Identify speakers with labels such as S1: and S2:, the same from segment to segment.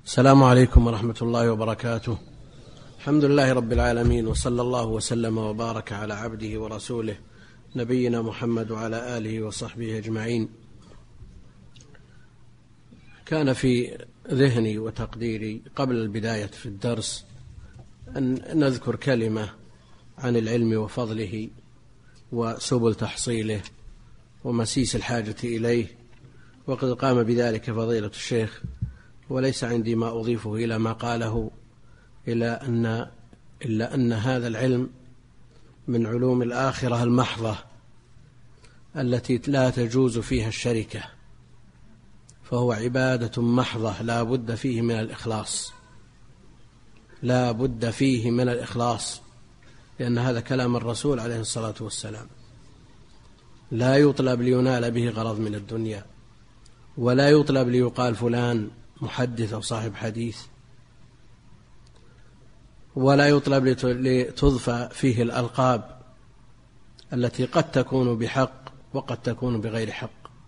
S1: السلام عليكم ورحمة الله وبركاته. الحمد لله رب العالمين، وصلى الله وسلم وبارك على عبده ورسوله نبينا محمد وعلى آله وصحبه أجمعين. كان في ذهني وتقديري قبل البداية في الدرس أن نذكر كلمة عن العلم وفضله وسبل تحصيله ومسيس الحاجة إليه، وقد قام بذلك فضيلة الشيخ، وليس عندي ما أضيفه إلى ما قاله إلا أن هذا العلم من علوم الآخرة المحضة التي لا تجوز فيها الشركة، فهو عبادة محضة لا بد فيه من الإخلاص، لا بد فيه من الإخلاص، لأن هذا كلام الرسول عليه الصلاة والسلام. لا يطلب لينال به غرض من الدنيا، ولا يطلب ليقال فلان محدث أو صاحب حديث، ولا يطلب لتضفى فيه الألقاب التي قد تكون بحق وقد تكون بغير حق،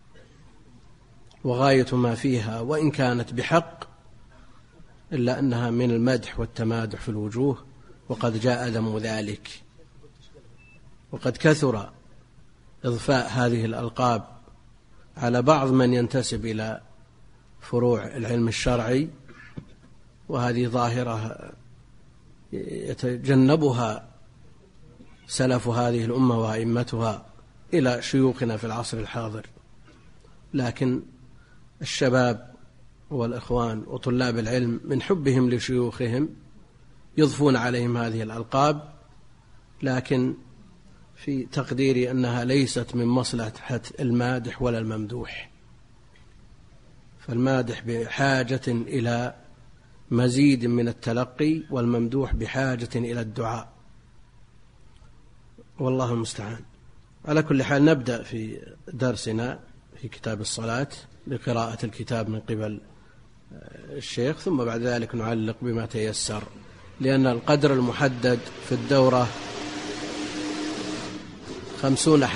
S1: وغاية ما فيها وإن كانت بحق إلا أنها من المدح والتمادح في الوجوه، وقد جاء ذم ذلك، وقد كثر إضفاء هذه الألقاب على بعض من ينتسب إلى فروع العلم الشرعي، وهذه ظاهرة يتجنبها سلف هذه الأمة وأئمتها إلى شيوخنا في العصر الحاضر، لكن الشباب والإخوان وطلاب العلم من حبهم لشيوخهم يضفون عليهم هذه الألقاب، لكن في تقديري أنها ليست من مصلحة المادح ولا الممدوح، فالمادح بحاجة إلى مزيد من التلقي، والممدوح بحاجة إلى الدعاء، والله المستعان. على كل حال نبدأ في درسنا في كتاب الصلاة بقراءة الكتاب من قبل الشيخ، ثم بعد ذلك نعلق بما تيسر، لأن القدر المحدد في الدورة 50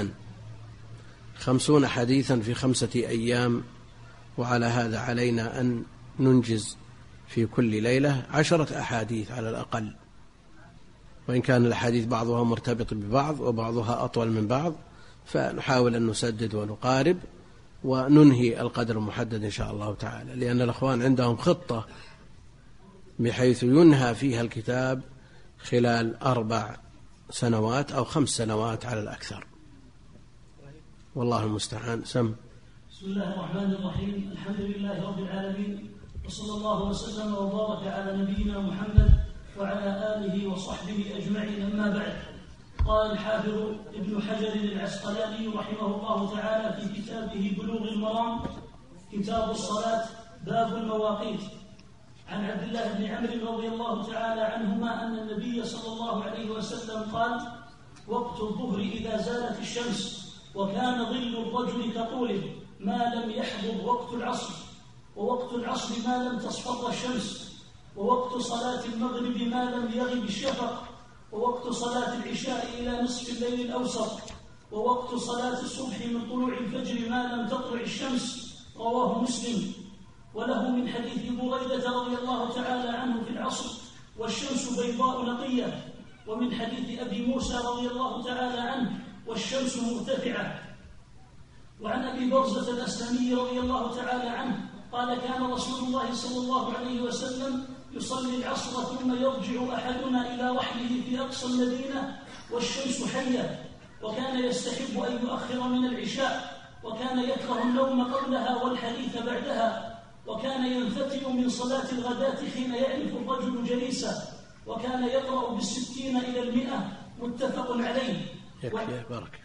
S1: حديثا في 5 أيام، وعلى هذا علينا أن ننجز في كل ليلة 10 أحاديث على الأقل، وإن كان الأحاديث بعضها مرتبط ببعض وبعضها أطول من بعض، فنحاول أن نسدد ونقارب وننهي القدر المحدد إن شاء الله تعالى، لأن الأخوان عندهم خطة بحيث ينهى فيها الكتاب خلال 4 سنوات أو 5 سنوات على الأكثر، والله المستعان.
S2: بسم الله الرحمن الرحيم. الحمد لله رب العالمين، وصلى الله وسلم وبارك على نبينا محمد وعلى آله وصحبه أجمعين، أما بعد. قال الحافظ ابن حجر العسقلاني رحمه الله تعالى في كتابه بلوغ المرام كتاب الصلاة باب المواقيت، عن عبد الله بن عمرو رضي الله تعالى عنهما أن النبي صلى الله عليه وسلم قال: وقت الظهر إذا زالت الشمس وكان ظل الرجل كطوله ما لم يحضر وقت العصر، ووقت العصر ما لم تصفر الشمس، ووقت صلاة المغرب ما لم يغب الشفق، ووقت صلاة العشاء إلى نصف الليل الأوسط، ووقت صلاة الصبح من طلوع الفجر ما لم تطلع الشمس. رواه مسلم. وله من حديث بريدة رضي الله تعالى عنه في العصر: والشمس بيضاء نقية. ومن حديث أبي موسى رضي الله تعالى عنه: والشمس مرتفعة. وعن أبي برزة الأسلمي رضي الله تعالى عنه قال: كان رسول الله صلى الله عليه وسلم يصلي العصر ثم يرجع أحدنا إلى رحله في أقصى المدينة والشمس حية، وكان يستحب أن يؤخر من العشاء، وكان يكره النوم قبلها والحديث بعدها، وكان ينفتل من صلاة الغداة حين يعرف الرجل جليسا، وكان يقرأ ب60 إلى 100. متفق عليه.
S1: بارك.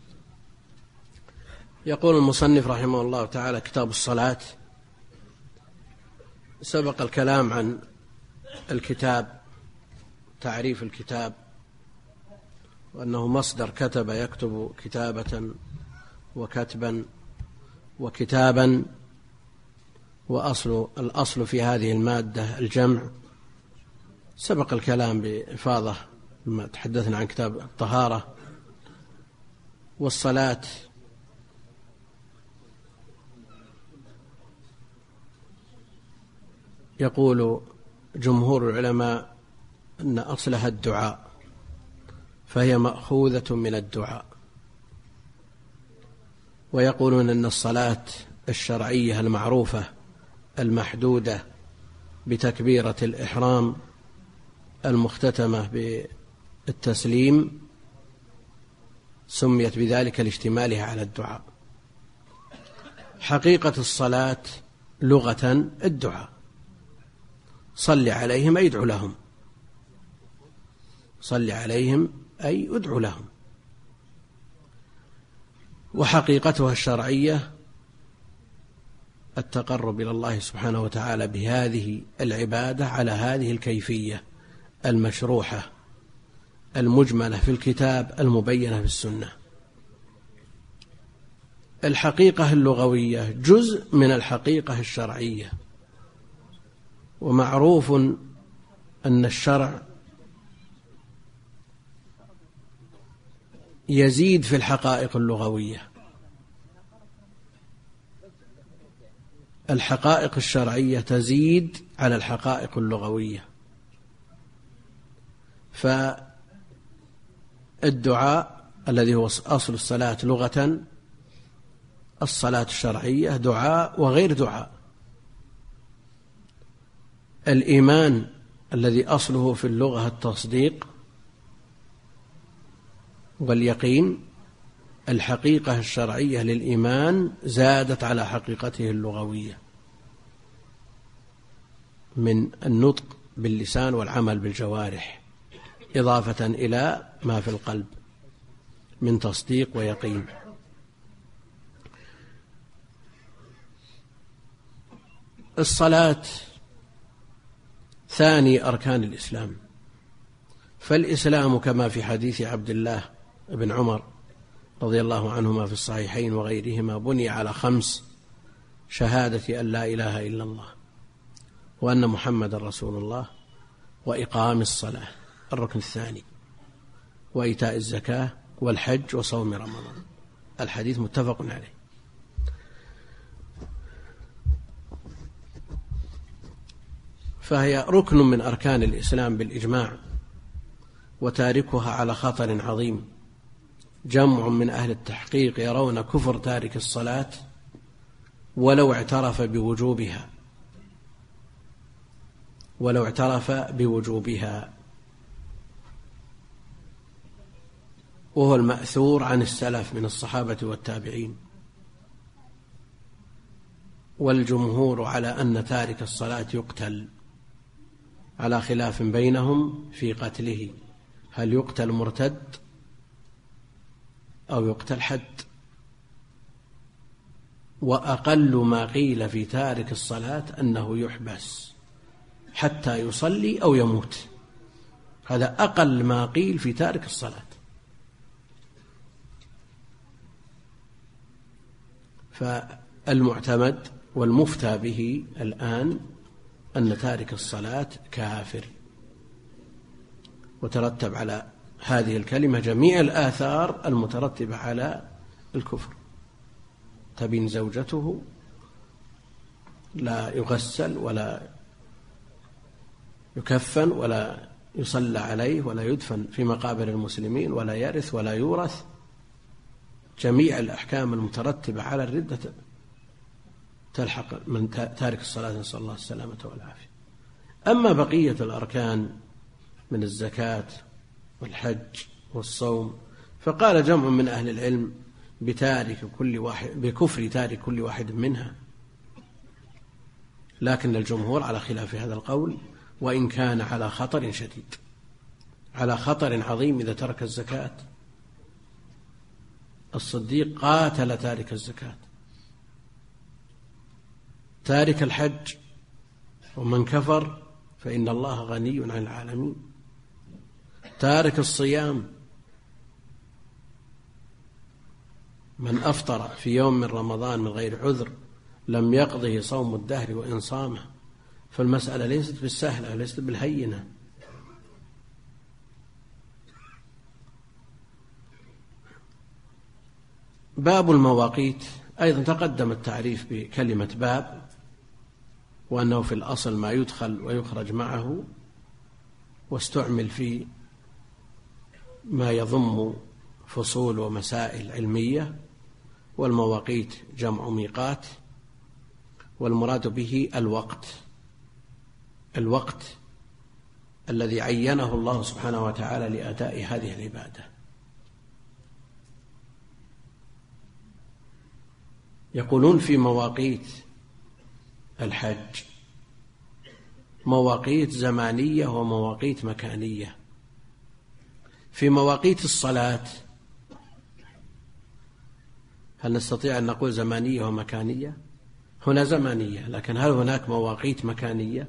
S1: يقول المصنف رحمه الله تعالى: كتاب الصلاة. سبق الكلام عن الكتاب، تعريف الكتاب، وأنه مصدر كتب يكتب كتابة وكتبا وكتابا، الأصل في هذه المادة الجمع. سبق الكلام بإفاضة لما تحدثنا عن كتاب الطهارة. والصلاة يقول جمهور العلماء أن أصلها الدعاء، فهي مأخوذة من الدعاء. ويقولون أن الصلاة الشرعية المعروفة المحدودة بتكبيرة الإحرام المختتمة بالتسليم سميت بذلك لاشتمالها على الدعاء. حقيقة الصلاة لغة الدعاء، صل عليهم أي ادعو لهم، صل عليهم أي ادعو لهم. وحقيقتها الشرعية التقرب إلى الله سبحانه وتعالى بهذه العبادة على هذه الكيفية المشروحة المجملة في الكتاب المبينة في السنة. الحقيقة اللغوية جزء من الحقيقة الشرعية، ومعروف أن الشرع يزيد في الحقائق اللغوية. الحقائق الشرعية تزيد على الحقائق اللغوية. فالدعاء الذي هو أصل الصلاة لغة، الصلاة الشرعية دعاء وغير دعاء. الإيمان الذي أصله في اللغة التصديق واليقين، الحقيقة الشرعية للإيمان زادت على حقيقته اللغوية من النطق باللسان والعمل بالجوارح، إضافة إلى ما في القلب من تصديق ويقين. الصلاة ثاني أركان الإسلام، فالإسلام كما في حديث عبد الله بن عمر رضي الله عنهما في الصحيحين وغيرهما بني على 5: شهادة أن لا إله إلا الله، وأن محمد رسول الله، وإقام الصلاة الركن الثاني، وإيتاء الزكاة، والحج، وصوم رمضان. الحديث متفق عليه. فهي ركن من أركان الإسلام بالإجماع، وتاركها على خطر عظيم. جمع من أهل التحقيق يرون كفر تارك الصلاة ولو اعترف بوجوبها، وهو المأثور عن السلف من الصحابة والتابعين. والجمهور على أن تارك الصلاة يقتل، على خلاف بينهم في قتله، هل يقتل مرتد أو يقتل حد. وأقل ما قيل في تارك الصلاة أنه يحبس حتى يصلي أو يموت، هذا أقل ما قيل في تارك الصلاة. فالمعتمد والمفتى به الآن أن تارك الصلاة كافر، وترتب على هذه الكلمة جميع الآثار المترتبة على الكفر. تبين زوجته، لا يغسل ولا يكفن ولا يصلى عليه ولا يدفن في مقابر المسلمين ولا يرث ولا يورث. جميع الأحكام المترتبة على الردة تلحق من تارك الصلاة، نسأل الله السلامة والعافية. أما بقية الأركان من الزكاة والحج والصوم، فقال جمع من أهل العلم بكفر تارك كل واحد منها، لكن الجمهور على خلاف هذا القول، وإن كان على خطر شديد، على خطر عظيم. إذا ترك الزكاة، الصديق قاتل تارك الزكاة. تارك الحج، ومن كفر فإن الله غني عن العالمين. تارك الصيام، من أفطر في يوم من رمضان من غير عذر لم يقضه صوم الدهر وإن صامه. فالمسألة ليست بالسهلة، ليست بالهينة. باب المواقيت، أيضا تقدم التعريف بكلمة باب، وأنه في الأصل ما يدخل ويخرج معه، واستعمل في ما يضم فصول ومسائل علمية. والمواقيت جمع ميقات، والمراد به الوقت الذي عينه الله سبحانه وتعالى لأداء هذه العبادة. يقولون في مواقيت الحج مواقيت زمانية ومواقيت مكانية. في مواقيت الصلاة هل نستطيع أن نقول زمانية ومكانية؟ هنا زمانية، لكن هل هناك مواقيت مكانية؟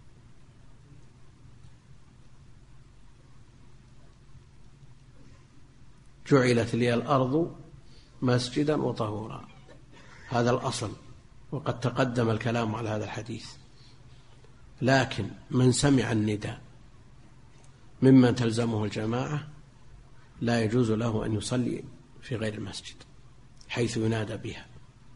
S1: جعلت لي الأرض مسجدا وطهورا، هذا الأصل، وقد تقدم الكلام على هذا الحديث. لكن من سمع النداء ممن تلزمه الجماعة لا يجوز له أن يصلي في غير المسجد حيث ينادى بها.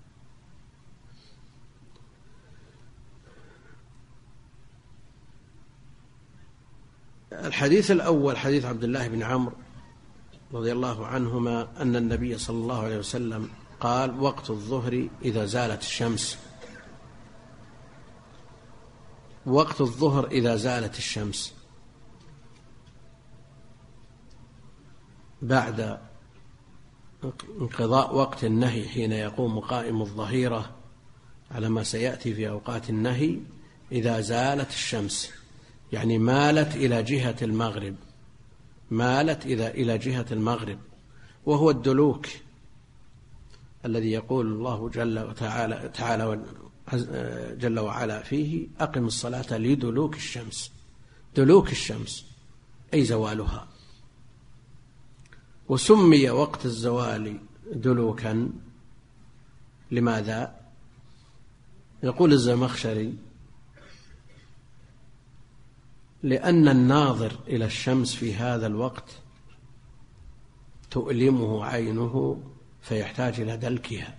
S1: الحديث الأول حديث عبد الله بن عمرو رضي الله عنهما أن النبي صلى الله عليه وسلم قال: وقت الظهر إذا زالت الشمس. وقت الظهر إذا زالت الشمس بعد انقضاء وقت النهي، حين يقوم قائم الظهيرة على ما سيأتي في أوقات النهي. إذا زالت الشمس يعني مالت إلى جهة المغرب، مالت إلى جهة المغرب، وهو الدلوك الذي يقول الله جل وعلا فيه: أقم الصلاة لدلوك الشمس. دلوك الشمس أي زوالها. وسمي وقت الزوال دلوكا لماذا؟ يقول الزمخشري: لأن الناظر إلى الشمس في هذا الوقت تؤلمه عينه فيحتاج إلى دلكها.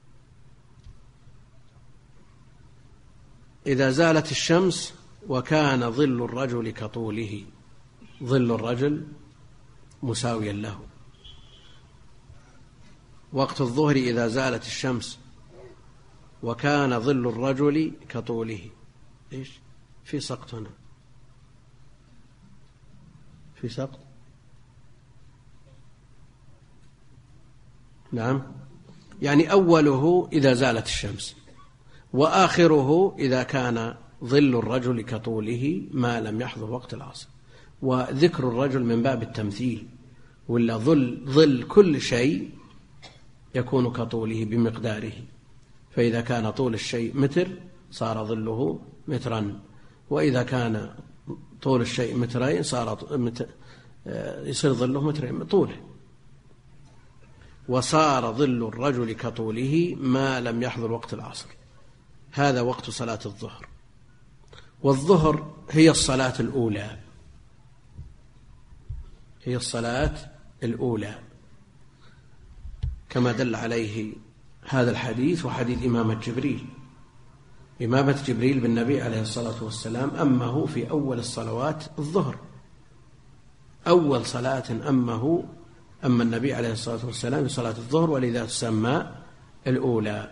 S1: إذا زالت الشمس وكان ظل الرجل كطوله، ظل الرجل مساويا له. وقت الظهر إذا زالت الشمس وكان ظل الرجل كطوله. إيش في سقط هنا؟ في سقط؟ نعم، يعني أوله إذا زالت الشمس، وآخره إذا كان ظل الرجل كطوله ما لم يحضر وقت العصر. وذكر الرجل من باب التمثيل، ولا ظل كل شيء يكون كطوله بمقداره. فإذا كان طول الشيء متر صار ظله مترا، وإذا كان طول الشيء مترين يصير ظله مترين طوله. وصار ظل الرجل كطوله ما لم يحضر وقت العصر. هذا وقت صلاة الظهر. والظهر هي الصلاة الأولى، هي الصلاة الأولى كما دل عليه هذا الحديث وحديث إمامة جبريل. إمامة جبريل بالنبي عليه الصلاة والسلام أمه في أول الصلوات الظهر، أول صلاة أما النبي عليه الصلاة والسلام في صلاة الظهر، ولذا تسمى الأولى.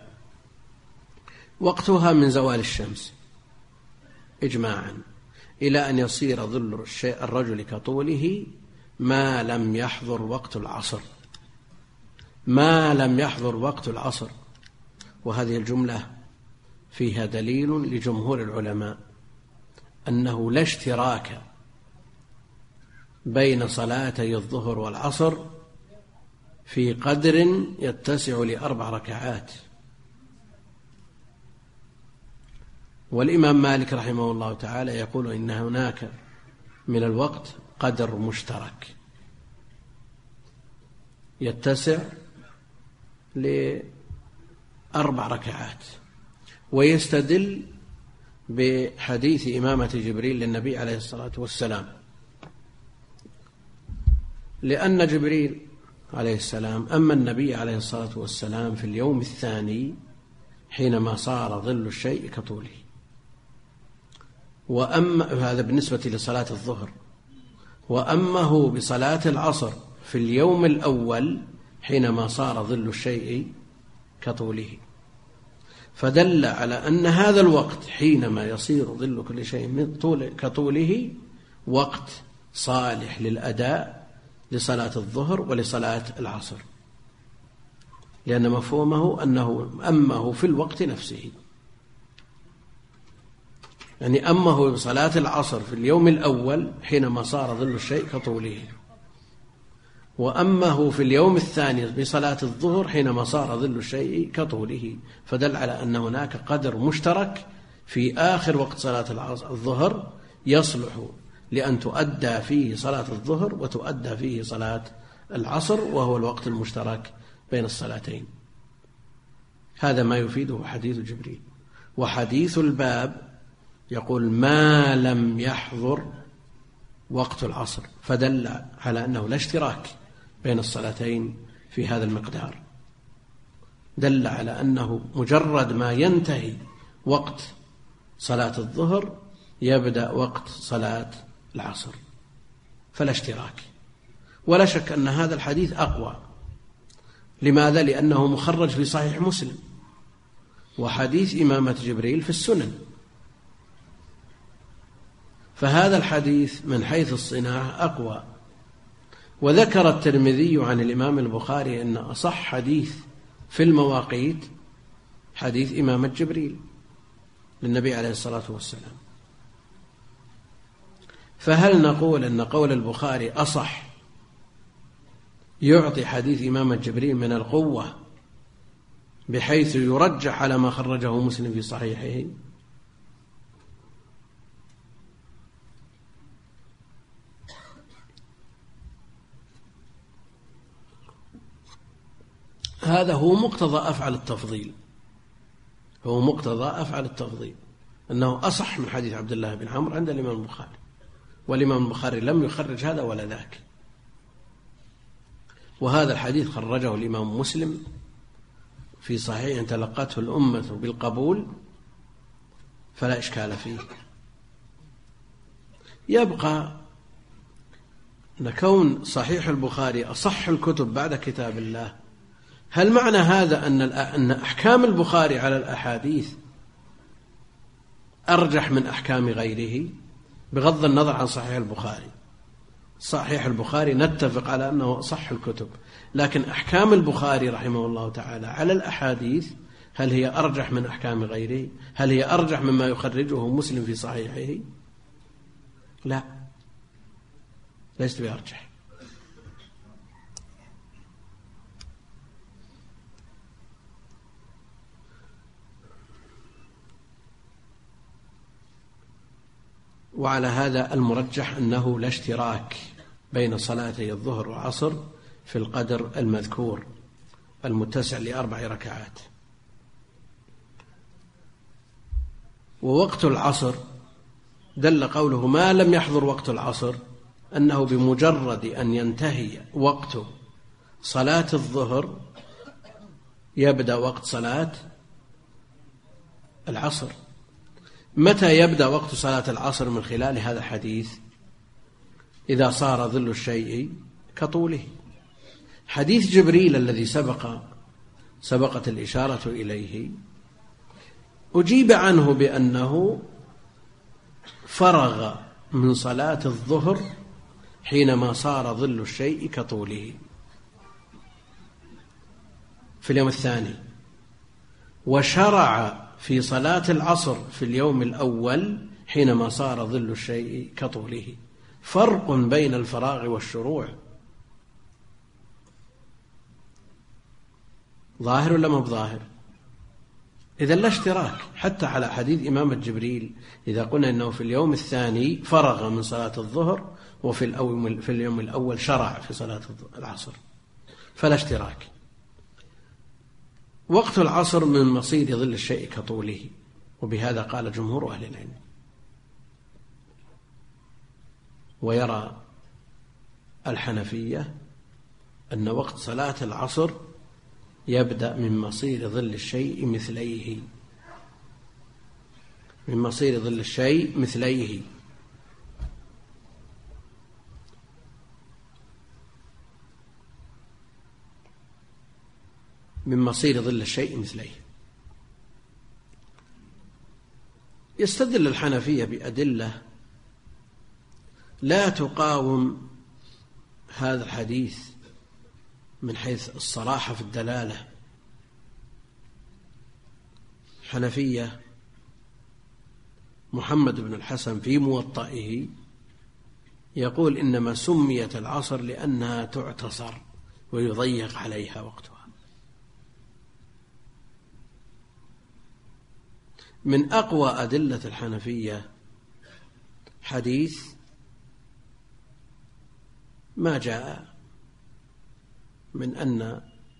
S1: وقتها من زوال الشمس إجماعا إلى أن يصير ظل الرجل كطوله ما لم يحضر وقت العصر، ما لم يحضر وقت العصر. وهذه الجملة فيها دليل لجمهور العلماء أنه لا اشتراك بين صلاتي الظهر والعصر في قدر يتسع ل4 ركعات. والإمام مالك رحمه الله تعالى يقول إن هناك من الوقت قدر مشترك يتسع ل4 ركعات، ويستدل بحديث إمامة جبريل للنبي عليه الصلاة والسلام، لأن جبريل عليه السلام أما النبي عليه الصلاة والسلام في اليوم الثاني حينما صار ظل الشيء كطوله، وأما هذا بالنسبة لصلاة الظهر. وأمه بصلاة العصر في اليوم الأول حينما صار ظل الشيء كطوله، فدل على أن هذا الوقت حينما يصير ظل كل شيء كطوله وقت صالح للأداء لصلاة الظهر ولصلاة العصر، لأن مفهومه أنه أمه في الوقت نفسه، يعني أمه بصلاة العصر في اليوم الأول حينما صار ظل الشيء كطوله، وأمه في اليوم الثاني بصلاة الظهر حينما صار ظل الشيء كطوله، فدل على أن هناك قدر مشترك في آخر وقت صلاة الظهر يصلح لأن تؤدى فيه صلاة الظهر وتؤدى فيه صلاة العصر، وهو الوقت المشترك بين الصلاتين. هذا ما يفيده حديث جبريل. وحديث الباب يقول ما لم يحضر وقت العصر، فدل على أنه لا اشتراك بين الصلاتين في هذا المقدار، دل على أنه مجرد ما ينتهي وقت صلاة الظهر يبدأ وقت صلاة العصر، فلا اشتراك. ولا شك أن هذا الحديث أقوى. لماذا؟ لأنه مخرج في صحيح مسلم، وحديث إمامة جبريل في السنن، فهذا الحديث من حيث الصناعة أقوى. وذكر الترمذي عن الإمام البخاري أن أصح حديث في المواقيت حديث إمامة جبريل للنبي عليه الصلاة والسلام. فهل نقول أن قول البخاري أصح يعطي حديث إمامة جبريل من القوة بحيث يرجح على ما خرجه مسلم في صحيحه؟ هذا هو مقتضى أفعل التفضيل، هو مقتضى أفعل التفضيل أنه أصح من حديث عبد الله بن عمرو عند الإمام البخاري، والإمام البخاري لم يخرج هذا ولا ذاك. وهذا الحديث خرجه الإمام مسلم في صحيح تلقته الأمة بالقبول، فلا إشكال فيه. يبقى أن كون صحيح البخاري أصح الكتب بعد كتاب الله، هل معنى هذا أن أحكام البخاري على الأحاديث أرجح من أحكام غيره؟ بغض النظر عن صحيح البخاري، صحيح البخاري نتفق على أنه أصح الكتب، لكن أحكام البخاري رحمه الله تعالى على الأحاديث هل هي أرجح من أحكام غيره؟ هل هي أرجح مما يخرجه مسلم في صحيحه؟ لا، ليست بأرجح. وعلى هذا المرجح أنه لا اشتراك بين صلاتي الظهر والعصر في القدر المذكور المتسع ل4 ركعات. ووقت العصر دل قوله ما لم يحضر وقت العصر أنه بمجرد أن ينتهي وقت صلاة الظهر يبدأ وقت صلاة العصر. متى يبدأ وقت صلاة العصر من خلال هذا الحديث؟ إذا صار ظل الشيء كطوله. حديث جبريل الذي سبقت الإشارة إليه أجيب عنه بأنه فرغ من صلاة الظهر حينما صار ظل الشيء كطوله في اليوم الثاني، وشرع في صلاة العصر في اليوم الأول حينما صار ظل الشيء كطوله. فرق بين الفراغ والشروع. ظاهر ولا ما بظاهر؟ إذن لا اشتراك حتى على حديث إمامة جبريل إذا قلنا أنه في اليوم الثاني فرغ من صلاة الظهر وفي اليوم الأول شرع في صلاة العصر، فلا اشتراك. وقت العصر من مصير ظل الشيء كطوله، وبهذا قال جمهور أهل العلم. ويرى الحنفية أن وقت صلاة العصر يبدأ من مصير ظل الشيء مثليه، من مصير ظل الشيء مثليه. من مصير ظل الشيء مثليه. يستدل الحنفية بأدلة لا تقاوم هذا الحديث من حيث الصراحة في الدلالة. الحنفية محمد بن الحسن في موطئه يقول إنما سميت العصر لأنها تعتصر ويضيق عليها وقتها. من أقوى أدلة الحنفية حديث ما جاء من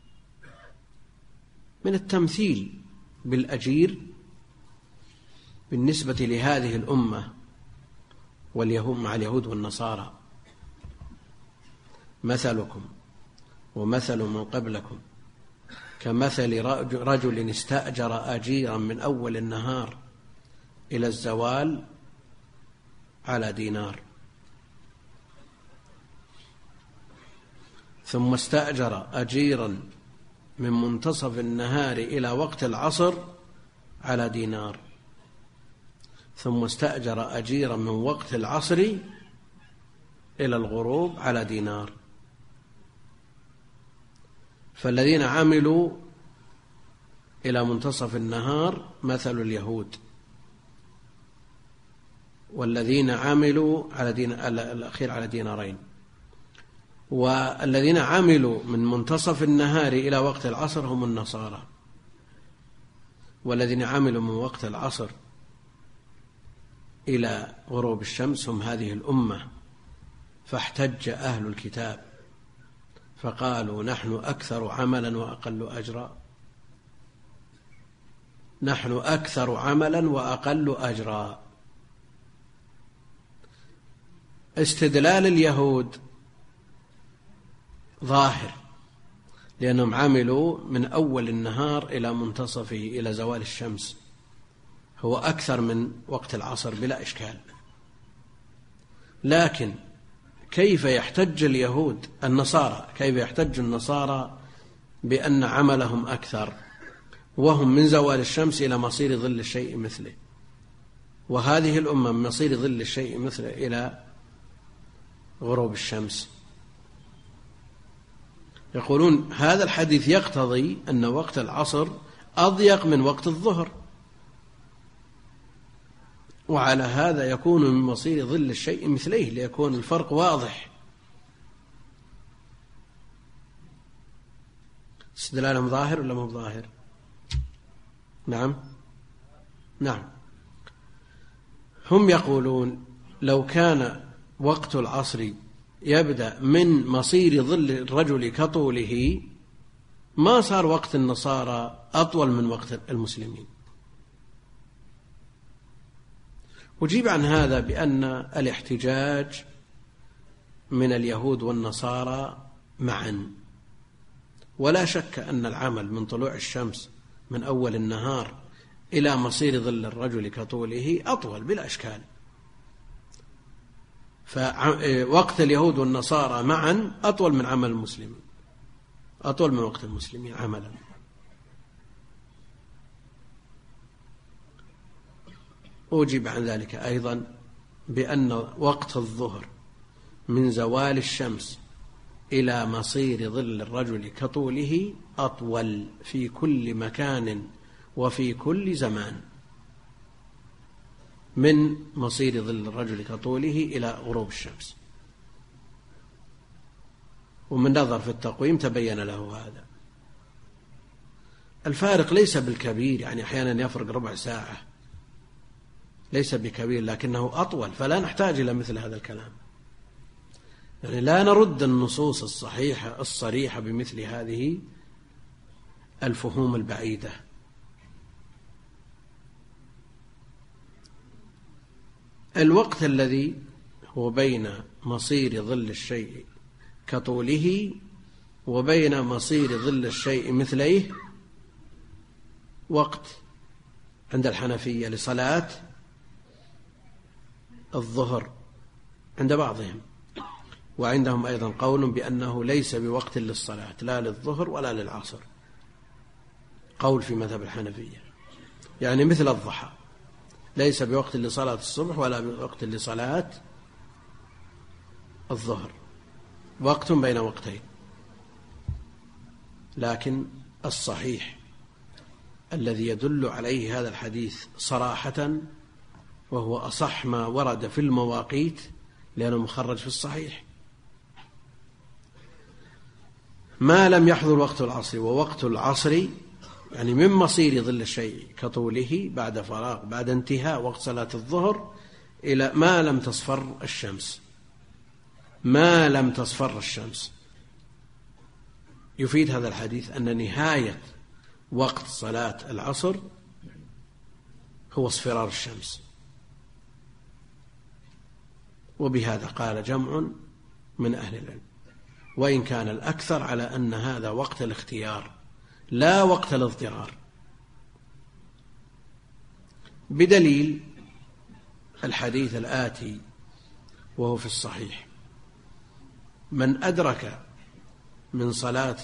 S1: التمثيل بالأجير بالنسبة لهذه الأمة واليهود مع اليهود والنصارى. مثلكم ومثل من قبلكم كمثل رجل استأجر أجيرا من أول النهار إلى الزوال على دينار، ثم استأجر أجيرا من منتصف النهار إلى وقت العصر على دينار، ثم استأجر أجيرا من وقت العصر إلى الغروب على دينار. فالذين عملوا إلى منتصف النهار مثل اليهود، والذين عملوا على الأخير على دينارين، والذين عملوا من منتصف النهار إلى وقت العصر هم النصارى، والذين عملوا من وقت العصر إلى غروب الشمس هم هذه الأمة. فاحتج أهل الكتاب فقالوا نحن أكثر عملا وأقل أجرا، نحن أكثر عملا وأقل أجرا. استدلال اليهود ظاهر لأنهم عملوا من أول النهار إلى منتصفه إلى زوال الشمس، هو أكثر من وقت العصر بلا إشكال. لكن كيف يحتج اليهود النصارى، كيف يحتج النصارى بأن عملهم أكثر وهم من زوال الشمس إلى مصير ظل الشيء مثله، وهذه الأمة من مصير ظل الشيء مثله إلى غروب الشمس؟ يقولون هذا الحديث يقتضي أن وقت العصر أضيق من وقت الظهر، وعلى هذا يكون من مصير ظل الشيء مثليه ليكون الفرق واضح. استدلالهم ظاهر ولا مو ظاهر؟ نعم. هم يقولون لو كان وقت العصر يبدأ من مصير ظل الرجل كطوله ما صار وقت النصارى أطول من وقت المسلمين. أجيب عن هذا بأن الاحتجاج من اليهود والنصارى معا، ولا شك أن العمل من طلوع الشمس من أول النهار إلى مصير ظل الرجل كطوله أطول بلا إشكال. فوقت اليهود والنصارى معا أطول من عمل المسلمين، أطول من وقت المسلمين عملا. أجيب عن ذلك أيضا بأن وقت الظهر من زوال الشمس إلى مصير ظل الرجل كطوله أطول في كل مكان وفي كل زمان من مصير ظل الرجل كطوله إلى غروب الشمس. ومن نظر في التقويم تبين له هذا. الفارق ليس بالكبير، يعني أحيانا يفرق ربع ساعة، ليس بكبير، لكنه أطول، فلا نحتاج إلى مثل هذا الكلام. يعني لا نرد النصوص الصحيحة الصريحة بمثل هذه الفهوم البعيدة. الوقت الذي هو بين مصير ظل الشيء كطوله وبين مصير ظل الشيء مثليه وقت عند الحنفية لصلاة الظهر عند بعضهم، وعندهم أيضا قول بأنه ليس بوقت للصلاة لا للظهر ولا للعصر، قول في مذهب الحنفية، يعني مثل الضحى ليس بوقت لصلاة الصبح ولا بوقت لصلاة الظهر، وقت بين وقتين. لكن الصحيح الذي يدل عليه هذا الحديث صراحة، وهو أصح ما ورد في المواقيت لأنه مخرج في الصحيح، ما لم يحضر وقت العصر، ووقت العصر يعني من مصير ظل الشيء كطوله بعد فراغ بعد انتهاء وقت صلاة الظهر إلى ما لم تصفر الشمس، ما لم تصفر الشمس. يفيد هذا الحديث أن نهاية وقت صلاة العصر هو اصفرار الشمس، وبهذا قال جمع من أهل العلم، وإن كان الأكثر على أن هذا وقت الاختيار لا وقت الاضطرار، بدليل الحديث الآتي وهو في الصحيح: من أدرك من صلاة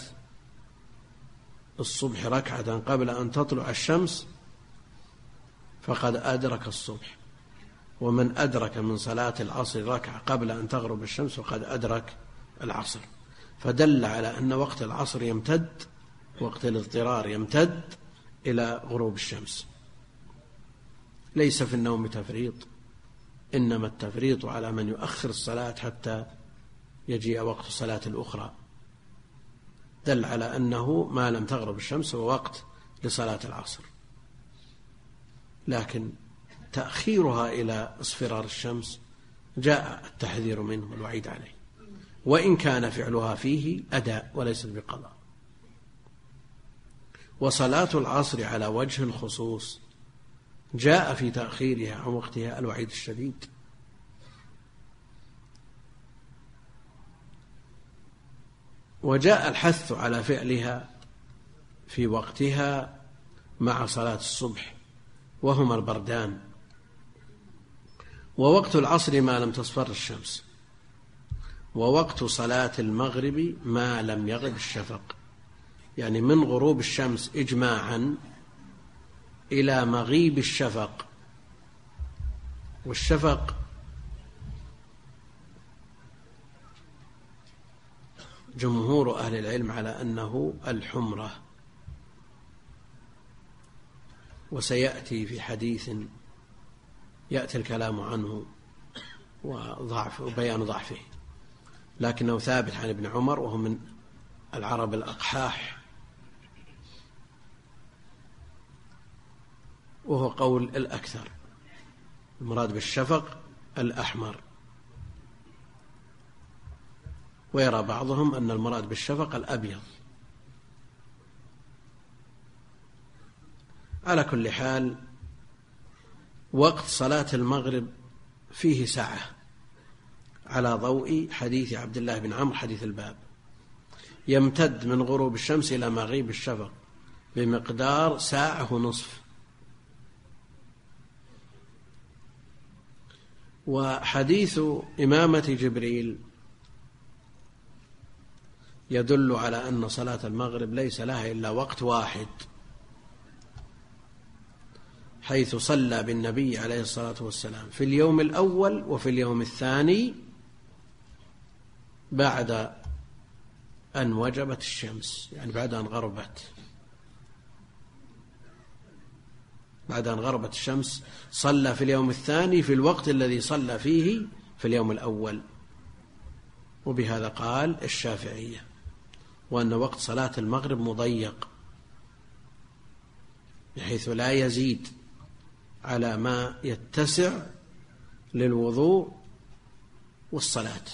S1: الصبح ركعة قبل أن تطلع الشمس فقد أدرك الصبح، ومن أدرك من صلاة العصر ركعة قبل أن تغرب الشمس فقد أدرك العصر. فدل على أن وقت العصر يمتد، وقت الاضطرار يمتد إلى غروب الشمس. ليس في النوم تفريط، إنما التفريط على من يؤخر الصلاة حتى يجيء وقت الصلاة الأخرى. دل على أنه ما لم تغرب الشمس هو وقت لصلاة العصر، لكن تأخيرها إلى اصفرار الشمس جاء التحذير منه والوعيد عليه، وإن كان فعلها فيه أداء وليس بقضاء. وصلاة العصر على وجه الخصوص جاء في تأخيرها عن وقتها الوعيد الشديد، وجاء الحث على فعلها في وقتها مع صلاة الصبح، وهما البردان. ووقت العصر ما لم تصفر الشمس، ووقت صلاة المغرب ما لم يغب الشفق، يعني من غروب الشمس إجماعا إلى مغيب الشفق. والشفق جمهور أهل العلم على أنه الحمرة، وسيأتي في حديث يأتي الكلام عنه وبيان ضعفه، لكنه ثابت عن ابن عمر وهو من العرب الأقحاح، وهو قول الأكثر، المراد بالشفق الأحمر، ويرى بعضهم أن المراد بالشفق الأبيض. على كل حال وقت صلاة المغرب فيه ساعة على ضوء حديث عبد الله بن عمرو حديث الباب، يمتد من غروب الشمس إلى مغيب الشفق بمقدار ساعة ونصف. وحديث إمامة جبريل يدل على أن صلاة المغرب ليس لها إلا وقت واحد، حيث صلى بالنبي عليه الصلاة والسلام في اليوم الأول وفي اليوم الثاني بعد أن وجبت الشمس، يعني بعد أن غربت، بعد أن غربت الشمس صلى في اليوم الثاني في الوقت الذي صلى فيه في اليوم الأول. وبهذا قال الشافعية، وأن وقت صلاة المغرب مضيق بحيث لا يزيد على ما يتسع للوضوء والصلاة،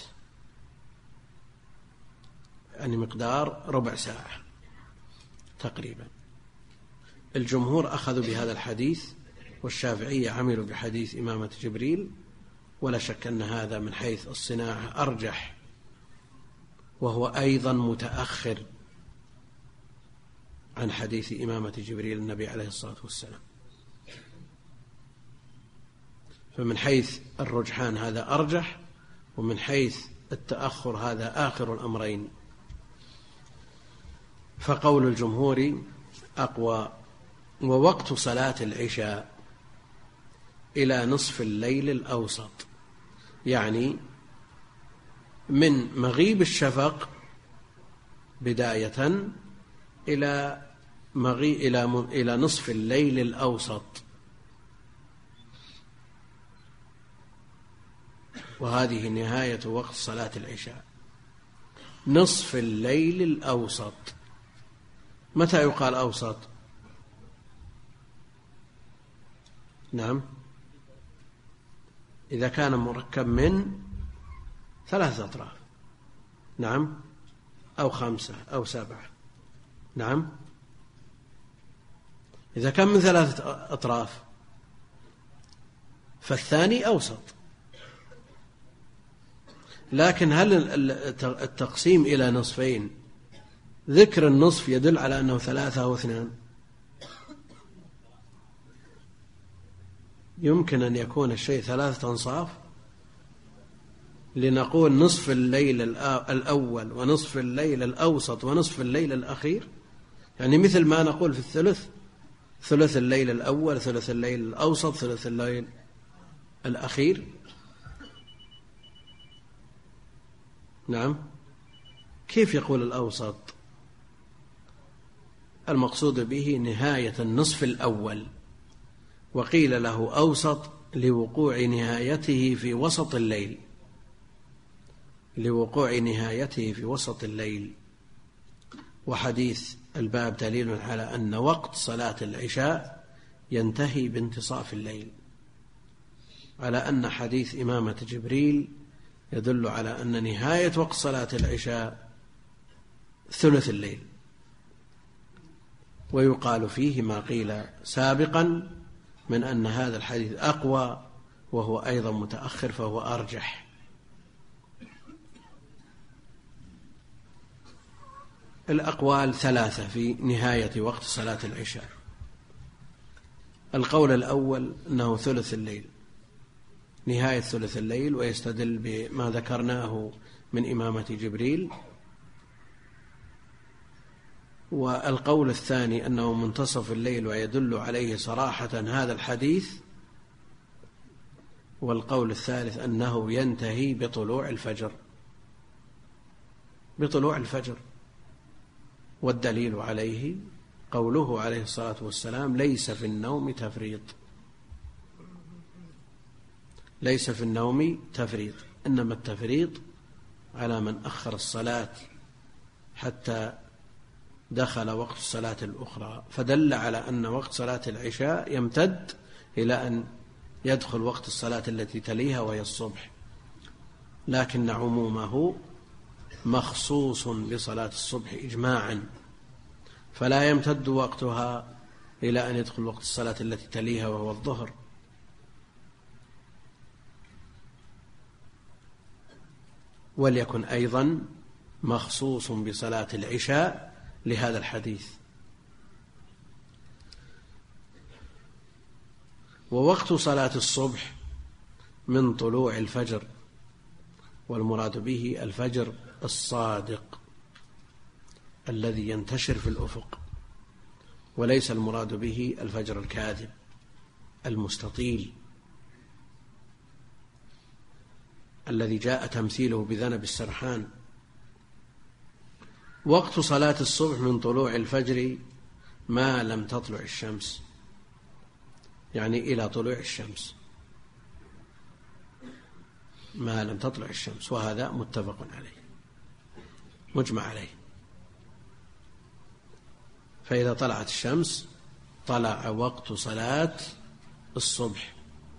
S1: يعني مقدار ربع ساعة تقريبا. الجمهور أخذوا بهذا الحديث، والشافعية عملوا بحديث إمامة جبريل، ولا شك أن هذا من حيث الصناعة أرجح، وهو أيضا متأخر عن حديث إمامة جبريل النبي عليه الصلاة والسلام. فمن حيث الرجحان هذا أرجح، ومن حيث التأخر هذا آخر الأمرين. فقول الجمهور أقوى. ووقت صلاة العشاء إلى نصف الليل الأوسط، يعني من مغيب الشفق بداية إلى نصف الليل الأوسط، وهذه نهاية وقت صلاة العشاء، نصف الليل الأوسط. متى يقال أوسط؟ نعم، إذا كان مركب من 3 أطراف، نعم، أو 5 أو 7، نعم. إذا كان من 3 أطراف فالثاني أوسط. لكن هل التقسيم إلى نصفين ذكر النصف يدل على أنه 3 أو 2؟ يمكن أن يكون الشيء 3 أنصاف، لنقول نصف الليل الأول ونصف الليل الأوسط ونصف الليل الأخير، يعني مثل ما نقول في الثلث، ثلث الليل الأول، ثلث الليل الأوسط، ثلث الليل الأخير. نعم، كيف يقول الأوسط؟ المقصود به نهاية النصف الأول، وقيل له أوسط لوقوع نهايته في وسط الليل، لوقوع نهايته في وسط الليل. وحديث الباب دليل على أن وقت صلاة العشاء ينتهي بانتصاف الليل، على أن حديث إمامة جبريل يدل على أن نهاية وقت صلاة العشاء ثلث الليل. ويقال فيه ما قيل سابقا من أن هذا الحديث أقوى، وهو أيضا متأخر فهو أرجح. الأقوال 3 في نهاية وقت صلاة العشاء. القول الأول أنه ثلث الليل، نهاية ثلث الليل، ويستدل بما ذكرناه من إمامة جبريل. والقول الثاني أنه منتصف الليل، ويدل عليه صراحة هذا الحديث. والقول الثالث أنه ينتهي بطلوع الفجر، بطلوع الفجر. والدليل عليه قوله عليه الصلاة والسلام: ليس في النوم تفريط، ليس في النوم تفريط، إنما التفريط على من أخر الصلاة حتى دخل وقت الصلاة الأخرى. فدل على أن وقت صلاة العشاء يمتد إلى أن يدخل وقت الصلاة التي تليها وهي الصبح، لكن عمومه مخصوص بصلاة الصبح إجماعا، فلا يمتد وقتها إلى أن يدخل وقت الصلاة التي تليها وهو الظهر. وليكن أيضا مخصوص بصلاة العشاء لهذا الحديث. ووقت صلاة الصبح من طلوع الفجر، والمراد به الفجر الصادق الذي ينتشر في الأفق، وليس المراد به الفجر الكاذب المستطيل الذي جاء تمثيله بذنب السرحان. وقت صلاة الصبح من طلوع الفجر ما لم تطلع الشمس، يعني إلى طلوع الشمس، ما لم تطلع الشمس، وهذا متفق عليه مجمع عليه. فإذا طلعت الشمس طلع وقت صلاة الصبح.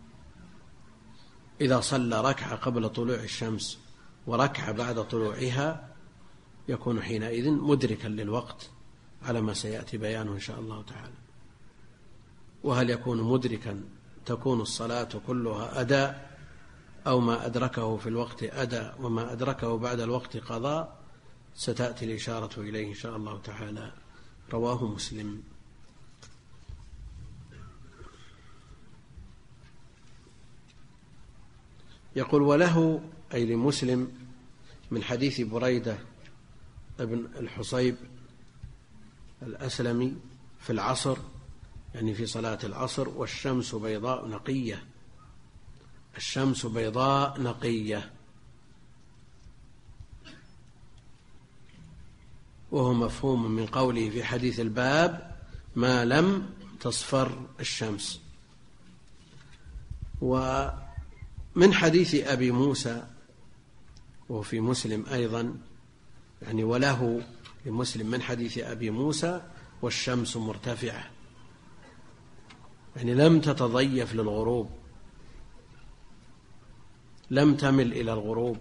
S1: إذا صلى ركعة قبل طلوع الشمس وركعة بعد طلوعها يكون حينئذ مدركا للوقت على ما سيأتي بيانه إن شاء الله تعالى. وهل يكون مدركا تكون الصلاة كلها أداء، أو ما أدركه في الوقت أداء وما أدركه بعد الوقت قضاء، ستأتي الإشارة إليه إن شاء الله تعالى. رواه مسلم. يقول: وله أي لمسلم من حديث بريدة ابن الحصيب الأسلمي في العصر، يعني في صلاة العصر: والشمس بيضاء نقية. الشمس بيضاء نقية، وهو مفهوم من قوله في حديث الباب: ما لم تصفر الشمس. ومن حديث أبي موسى وفي مسلم أيضا، يعني وله لمسلم من حديث أبي موسى: والشمس مرتفعة، يعني لم تتضيف للغروب، لم تمل إلى الغروب.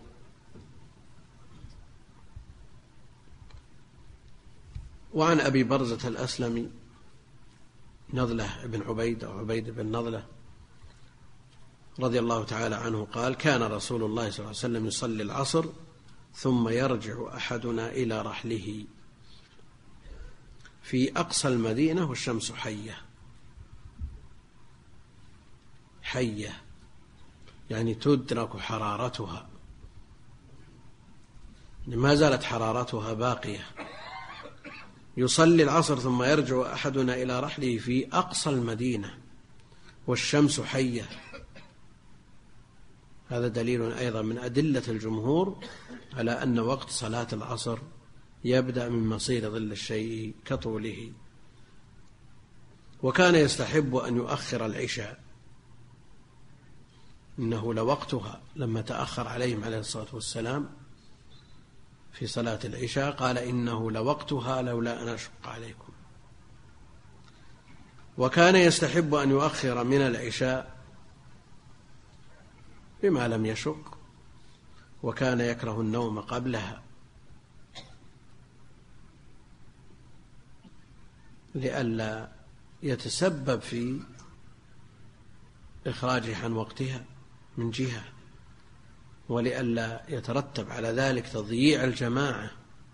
S1: وعن أبي برزة الأسلمي نضلة بن عبيد أو عبيد بن نضلة رضي الله تعالى عنه قال: كان رسول الله صلى الله عليه وسلم يصلي العصر ثم يرجع أحدنا إلى رحله في أقصى المدينة والشمس حية، يعني تدرك حرارتها، ما زالت حرارتها باقية. يصلي العصر ثم يرجع أحدنا إلى رحله في أقصى المدينة والشمس حية. هذا دليل أيضا من أدلة الجمهور على أن وقت صلاة العصر يبدأ من مصير ظل الشيء كطوله. وكان يستحب أن يؤخر العشاء، إنه لوقتها. لما تأخر عليهم عليه الصلاة والسلام في صلاة العشاء قال: إنه لوقتها لولا أن أشق عليكم. وكان يستحب أن يؤخر من العشاء بما لم يشق، وكان يكره النوم قبلها لئلا يتسبب في إخراجه عن وقتها من جهة، ولئلا يترتب على ذلك تضييع الجماعة.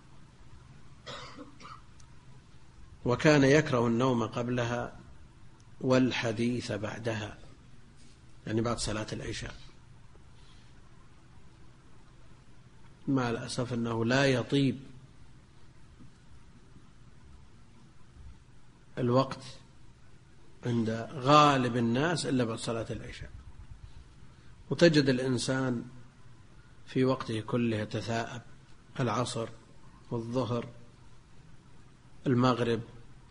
S1: وكان يكره النوم قبلها والحديث بعدها، يعني بعد صلاة العشاء، مع الأسف أنه لا يطيب الوقت عند غالب الناس إلا بعد صلاة العشاء. وتجد الإنسان في وقته كله يتثاءب: العصر والظهر المغرب،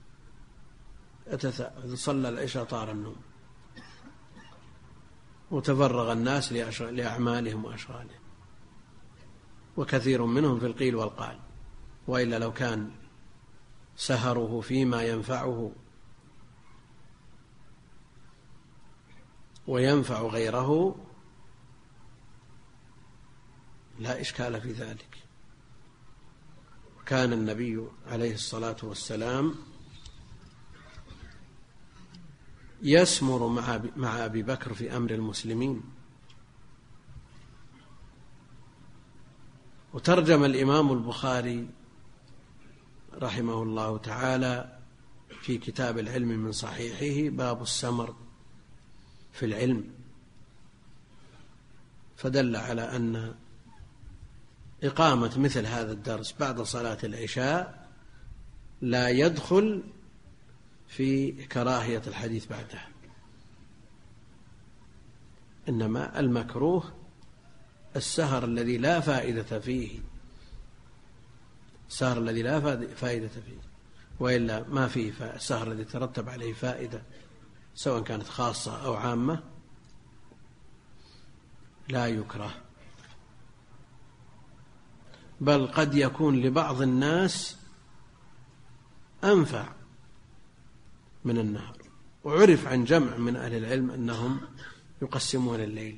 S1: يتثاءب. صلى العشاء طار النوم، وتفرغ الناس لأعمالهم وأشغالهم، وكثير منهم في القيل والقال. وإلا لو كان سهره فيما ينفعه وينفع غيره لا إشكال في ذلك. كان النبي عليه الصلاة والسلام يسمر مع أبي بكر في أمر المسلمين. وترجم الإمام البخاري رحمه الله تعالى في كتاب العلم من صحيحه باب السمر في العلم، فدل على أن إقامة مثل هذا الدرس بعد صلاة العشاء لا يدخل في كراهية الحديث بعدها، إنما المكروه السهر الذي لا فائدة فيه، السهر الذي لا فائدة فيه، وإلا ما فيه السهر الذي ترتب عليه فائدة سواء كانت خاصة أو عامة لا يكره، بل قد يكون لبعض الناس أنفع من النهار. وعرف عن جمع من أهل العلم أنهم يقسمون الليل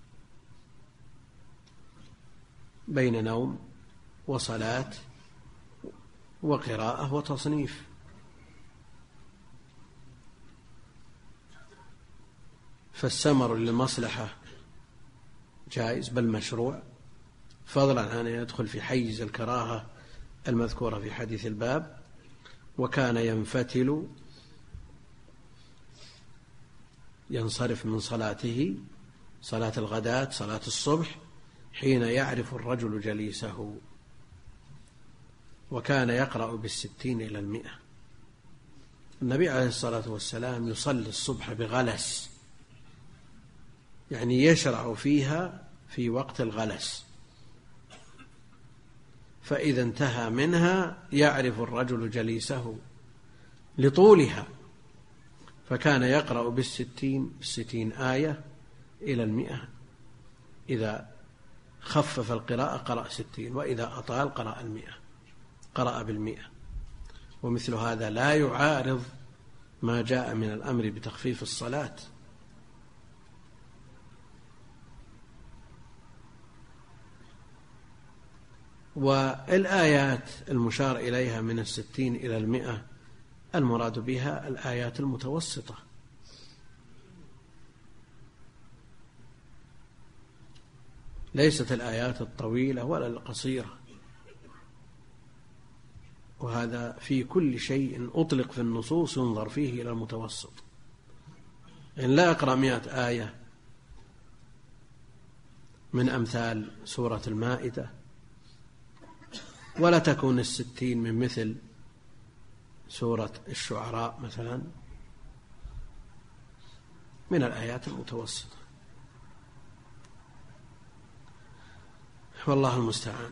S1: بين نوم وصلاة وقراءة وتصنيف. فالسمر للمصلحة جائز بل مشروع، فضلا عن أن يدخل في حيز الكراهة المذكورة في حديث الباب. وكان ينفتل ينصرف من صلاته صلاة الغداة، صلاة الصبح، حين يعرف الرجل جليسه. وكان يقرأ 60 إلى 100. النبي عليه الصلاة والسلام يصلي الصبح بغلس، يعني يشرع فيها في وقت الغلس، فإذا انتهى منها يعرف الرجل جليسه لطولها، فكان يقرأ 60 آية إلى 100. إذا خفف القراءة قرأ 60، وإذا أطال قرأ 100. ومثل هذا لا يعارض ما جاء من الأمر بتخفيف الصلاة. والآيات المشار إليها من 60 إلى 100 المراد بها الآيات المتوسطة، ليست الآيات الطويلة ولا القصيرة. وهذا في كل شيء أطلق في النصوص ينظر فيه إلى المتوسط. إن لا أقرأ 100 آية من أمثال سورة المائدة، ولا تكون 60 من مثل سورة الشعراء مثلا، من الآيات المتوسطة. والله المستعان.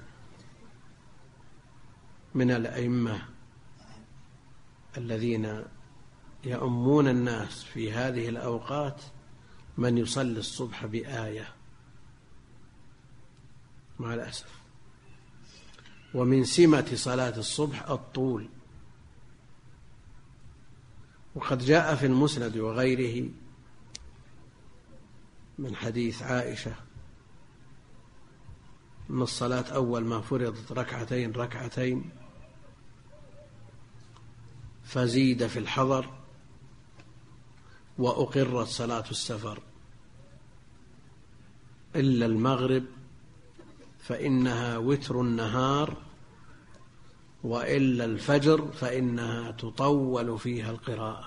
S1: من الأئمة الذين يؤمون الناس في هذه الأوقات من يصلي الصبح بآية مع الأسف. ومن سمة صلاة الصبح الطول. وقد جاء في المسند وغيره من حديث عائشة أن الصلاة أول ما فرضت ركعتين، فزيد في الحضر، وأقرت صلاة السفر إلا المغرب فإنها وتر النهار، وإلا الفجر فإنها تطول فيها القراءة.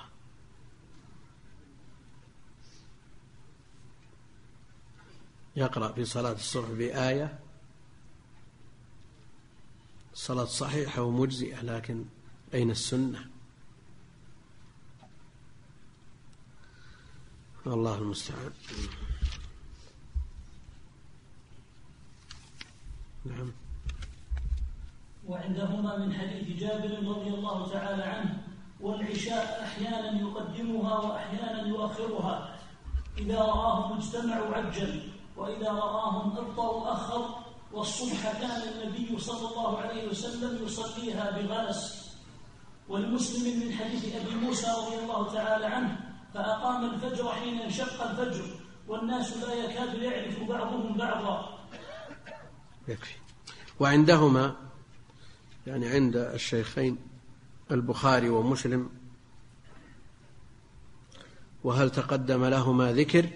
S1: يقرأ في صلاة الصبح بآية، الصلاة صحيحة ومجزئة، لكن أين السنة؟ الله المستعان. نعم.
S2: وعندهما من حديث جابر رضي الله تعالى عنه: والعشاء أحيانا يقدمها وأحيانا يؤخرها، إذا رآهم اجتمعوا عجل، وإذا رآهم أبطأوا أخر. والصبح كان النبي صلى الله عليه وسلم يصليها بغلس. ولمسلم من حديث أبي موسى رضي الله تعالى عنه: فأقام الفجر حين انشق الفجر، والناس لا يكاد يعرف بعضهم بعضا.
S1: يكفي. وعندهما، يعني عند الشيخين البخاري ومسلم، وهل تقدم لهما ذكر؟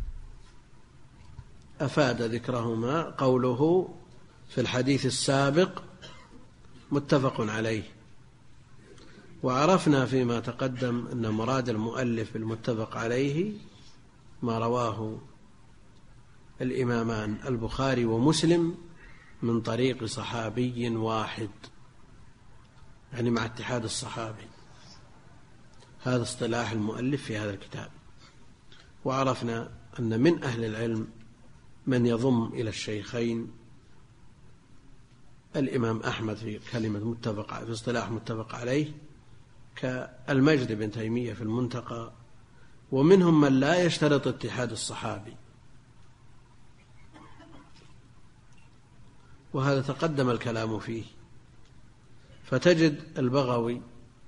S1: أفاد ذكرهما قوله في الحديث السابق متفق عليه. وعرفنا فيما تقدم أن مراد المؤلف بالمتفق عليه ما رواه الإمامان البخاري ومسلم من طريق صحابي واحد، يعني مع اتحاد الصحابي. هذا اصطلاح المؤلف في هذا الكتاب. وعرفنا أن من أهل العلم من يضم إلى الشيخين الإمام أحمد في كلمة في اصطلاح متفق عليه، كالمجد بن تيمية في المنتقى، ومنهم من لا يشترط اتحاد الصحابي، وهذا تقدم الكلام فيه. فتجد البغوي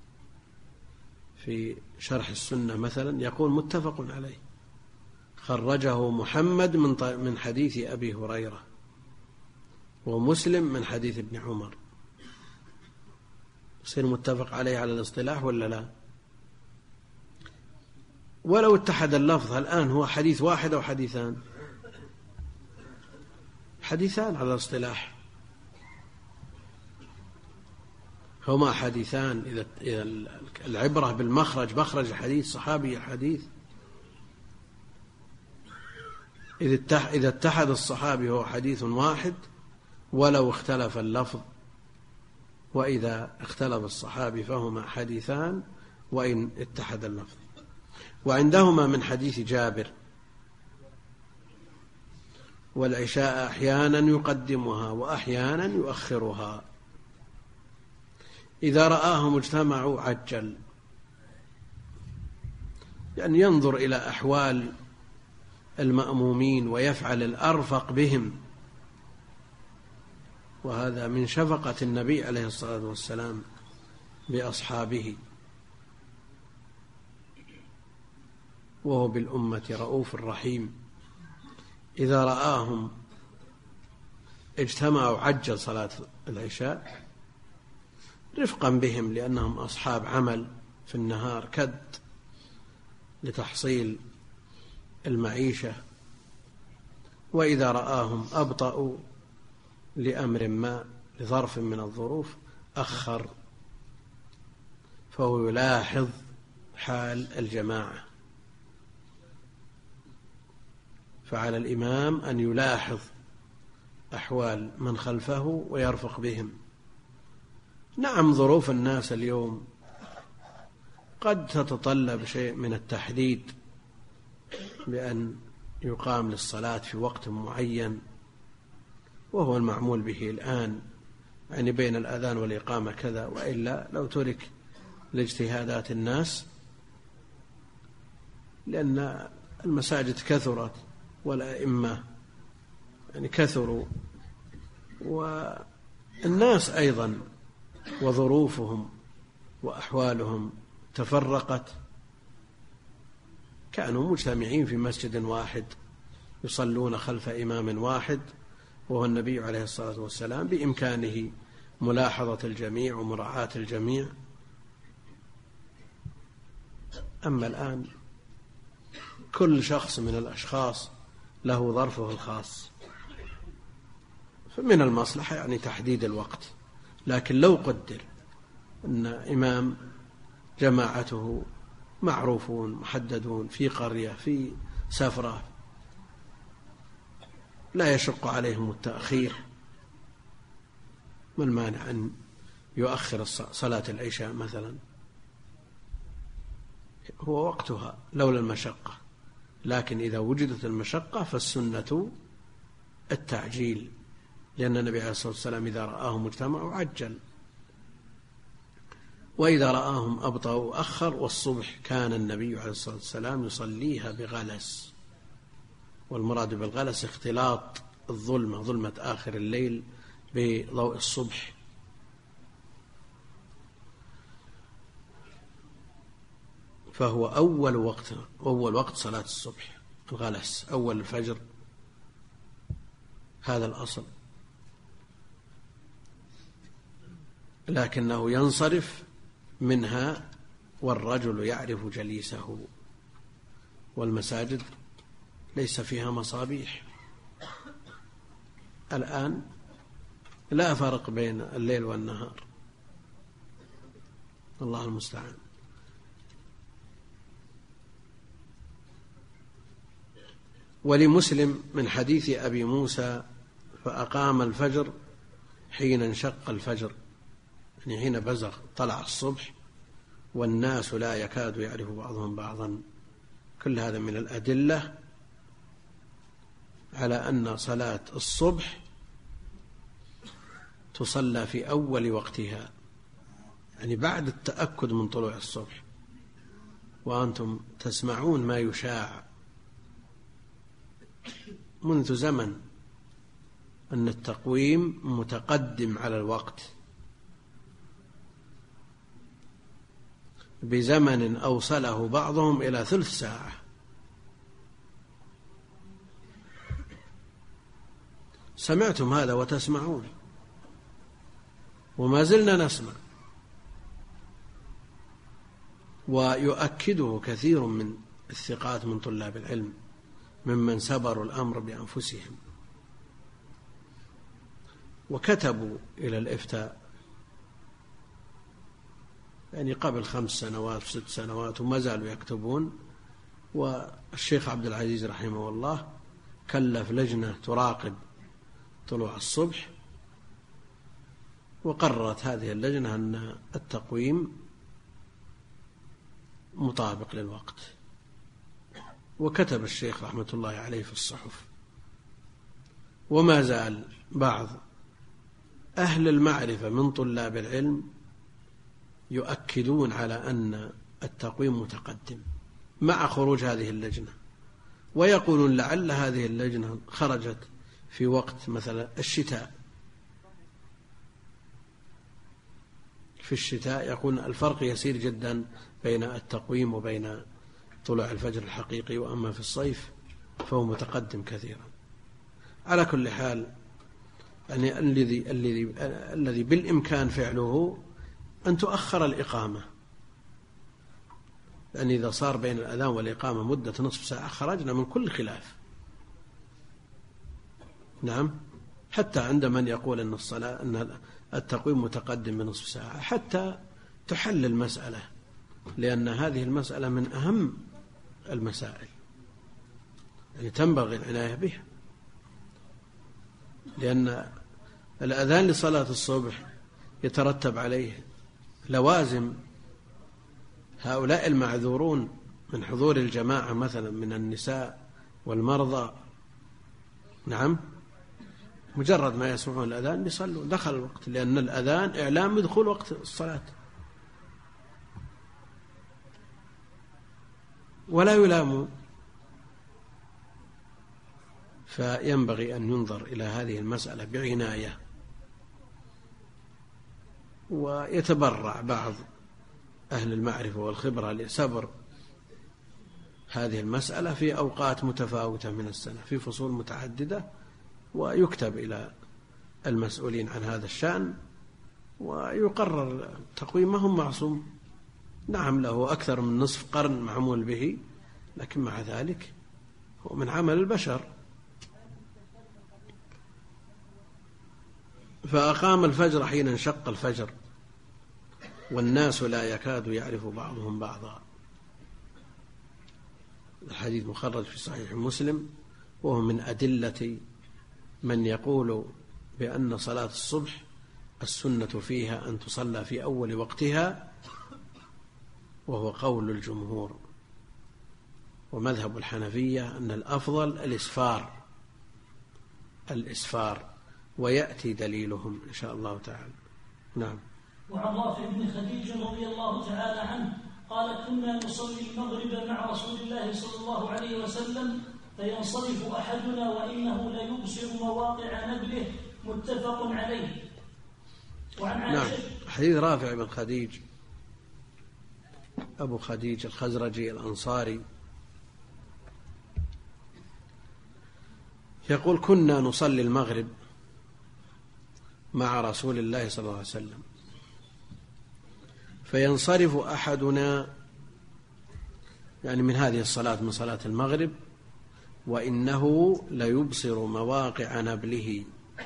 S1: في شرح السنة مثلا يقول متفق عليه، خرجه محمد من حديث أبي هريرة، ومسلم من حديث ابن عمر. يصير متفق عليه على الاصطلاح ولا لا؟ ولو اتحد اللفظ الآن هو حديث واحد أو حديثان؟ حديثان على الاصطلاح. هما حديثان إذا العبرة بالمخرج، مخرج الحديث، صحابي الحديث. إذا اتحد الصحابي هو حديث واحد ولو اختلف اللفظ، وإذا اختلف الصحابي فهما حديثان وإن اتحد اللفظ. وعندهما من حديث جابر: والعشاء أحيانا يقدمها وأحيانا يؤخرها، إذا رآهم اجتمعوا عجل، يعني ينظر إلى أحوال المأمومين ويفعل الأرفق بهم، وهذا من شفقة النبي عليه الصلاة والسلام بأصحابه، وهو بالأمة رؤوف رحيم. إذا رآهم اجتمعوا عجل صلاة العشاء رفقا بهم، لأنهم أصحاب عمل في النهار كد لتحصيل المعيشة. وإذا رآهم أبطأوا لأمر ما، لظرف من الظروف، أخر، فهو يلاحظ حال الجماعة. فعلى الإمام أن يلاحظ أحوال من خلفه ويرفق بهم. نعم، ظروف الناس اليوم قد تتطلب شيء من التحديد، بأن يقام للصلاة في وقت معين، وهو المعمول به الآن، يعني بين الأذان والإقامة كذا، وإلا لو ترك لاجتهادات الناس، لأن المساجد كثرت والأئمة يعني كثروا، والناس أيضا وظروفهم وأحوالهم تفرقت، كانوا مجتمعين في مسجد واحد يصلون خلف إمام واحد وهو النبي عليه الصلاة والسلام، بإمكانه ملاحظة الجميع ومراعاة الجميع. أما الآن كل شخص من الأشخاص له ظرفه الخاص، فمن المصلحة يعني تحديد الوقت. لكن لو قدر أن إمام جماعته معروفون محددون في قرية في سفرة لا يشق عليهم التأخير، ما المانع أن يؤخر صلاة العشاء مثلا؟ هو وقتها لولا المشقة، لكن إذا وجدت المشقة فالسنة التعجيل، لأن النبي عليه الصلاة والسلام إذا رآهم اجتمعوا عجل، وإذا رآهم أبطأوا أخر. والصبح كان النبي عليه الصلاة والسلام يصليها بغلس، والمراد بالغلس اختلاط الظلمة، ظلمة آخر الليل، بضوء الصبح. فهو أول وقت صلاة الصبح الغلس، أول الفجر، هذا الأصل. لكنه ينصرف منها والرجل يعرف جليسه، والمساجد ليس فيها مصابيح. الآن لا فرق بين الليل والنهار، الله المستعان. ولمسلم من حديث أبي موسى: فأقام الفجر حين انشق الفجر، يعني حين بزغ طلع الصبح والناس لا يكاد يعرف بعضهم بعضا. كل هذا من الأدلة على أن صلاة الصبح تصلى في أول وقتها، يعني بعد التأكد من طلوع الصبح، وأنتم تسمعون ما يشاع منذ زمن أن التقويم متقدم على الوقت بزمن أوصله بعضهم إلى 3 ساعة. سمعتم هذا وتسمعون، وما زلنا نسمع، ويؤكده كثير من الثقات من طلاب العلم ممن سبروا الأمر بأنفسهم وكتبوا إلى الإفتاء، يعني قبل 5 سنوات 6 سنوات وما زالوا يكتبون. والشيخ عبد العزيز رحمه الله كلف لجنة تراقب طلوع الصبح، وقررت هذه اللجنة أن التقويم مطابق للوقت، وكتب الشيخ رحمة الله عليه في الصحف. وما زال بعض أهل المعرفة من طلاب العلم يؤكدون على أن التقويم متقدم مع خروج هذه اللجنة، ويقولون لعل هذه اللجنة خرجت في وقت مثلا الشتاء. في الشتاء يكون الفرق يسير جدا بين التقويم وبين طلوع الفجر الحقيقي، وأما في الصيف فهو متقدم كثيرا. على كل حال يعني الذي بالإمكان فعله أن تؤخر الإقامة، لأن إذا صار بين الأذان والإقامة مدة نصف ساعة خرجنا من كل خلاف. نعم، حتى عند من يقول أن الصلاة أن التقويم متقدم بنصف ساعة حتى تحل المسألة، لأن هذه المسألة من أهم المسائل يعني تنبغي العناية بها، لأن الأذان لصلاة الصبح يترتب عليه لوازم. هؤلاء المعذورون من حضور الجماعة مثلا من النساء والمرضى، نعم، مجرد ما يسمعون الأذان يصلوا، دخل الوقت، لأن الأذان إعلام بدخول وقت الصلاة، ولا يلامون. فينبغي أن ينظر إلى هذه المسألة بعناية، ويتبرع بعض أهل المعرفة والخبرة لصبر هذه المسألة في أوقات متفاوتة من السنة في فصول متعددة، ويكتب إلى المسؤولين عن هذا الشأن ويقرر تقويم. ما هم معصوم، نعم له أكثر من نصف قرن معمول به، لكن مع ذلك هو من عمل البشر. فأقام الفجر حين انشق الفجر والناس لا يكاد يعرف بعضهم بعضا. الحديث مخرج في صحيح مسلم، وهو من أدلة من يقول بأن صلاة الصبح السنة فيها أن تصلى في أول وقتها، وهو قول الجمهور. ومذهب الحنفية أن الأفضل الإسفار، ويأتي دليلهم إن شاء الله تعالى. نعم.
S2: وعن رافع بن خديج رضي الله تعالى عنه قال: كنا نصلي المغرب مع رسول الله صلى الله عليه وسلم فينصرف أحدنا وإنه ليبصر مواقع نبله، متفق عليه. وعن عائشة.
S1: نعم. حديث رافع بن خديج أبو خديج الخزرجي الأنصاري يقول: كنا نصلي المغرب مع رسول الله صلى الله عليه وسلم فينصرف أحدنا، يعني من هذه الصلاة، من صلاة المغرب، وإنه ليبصر مواقع نبله.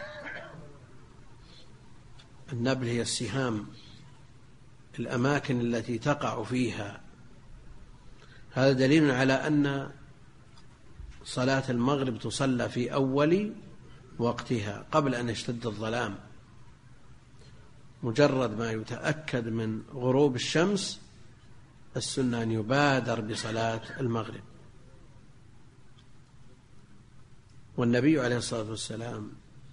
S1: النبل هي السهام، الأماكن التي تقع فيها. هذا دليل على أن صلاة المغرب تصلى في أول وقتها قبل أن يشتد الظلام. مجرد ما يتأكد من غروب الشمس السنة أن يبادر بصلاة المغرب. والنبي عليه الصلاة والسلام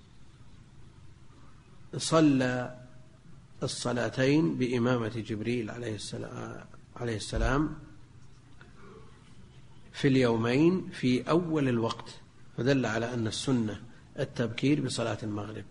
S1: صلى الصلاتين بإمامة جبريل عليه السلام في اليومين في أول الوقت، فدل على أن السنة التبكير بصلاة المغرب.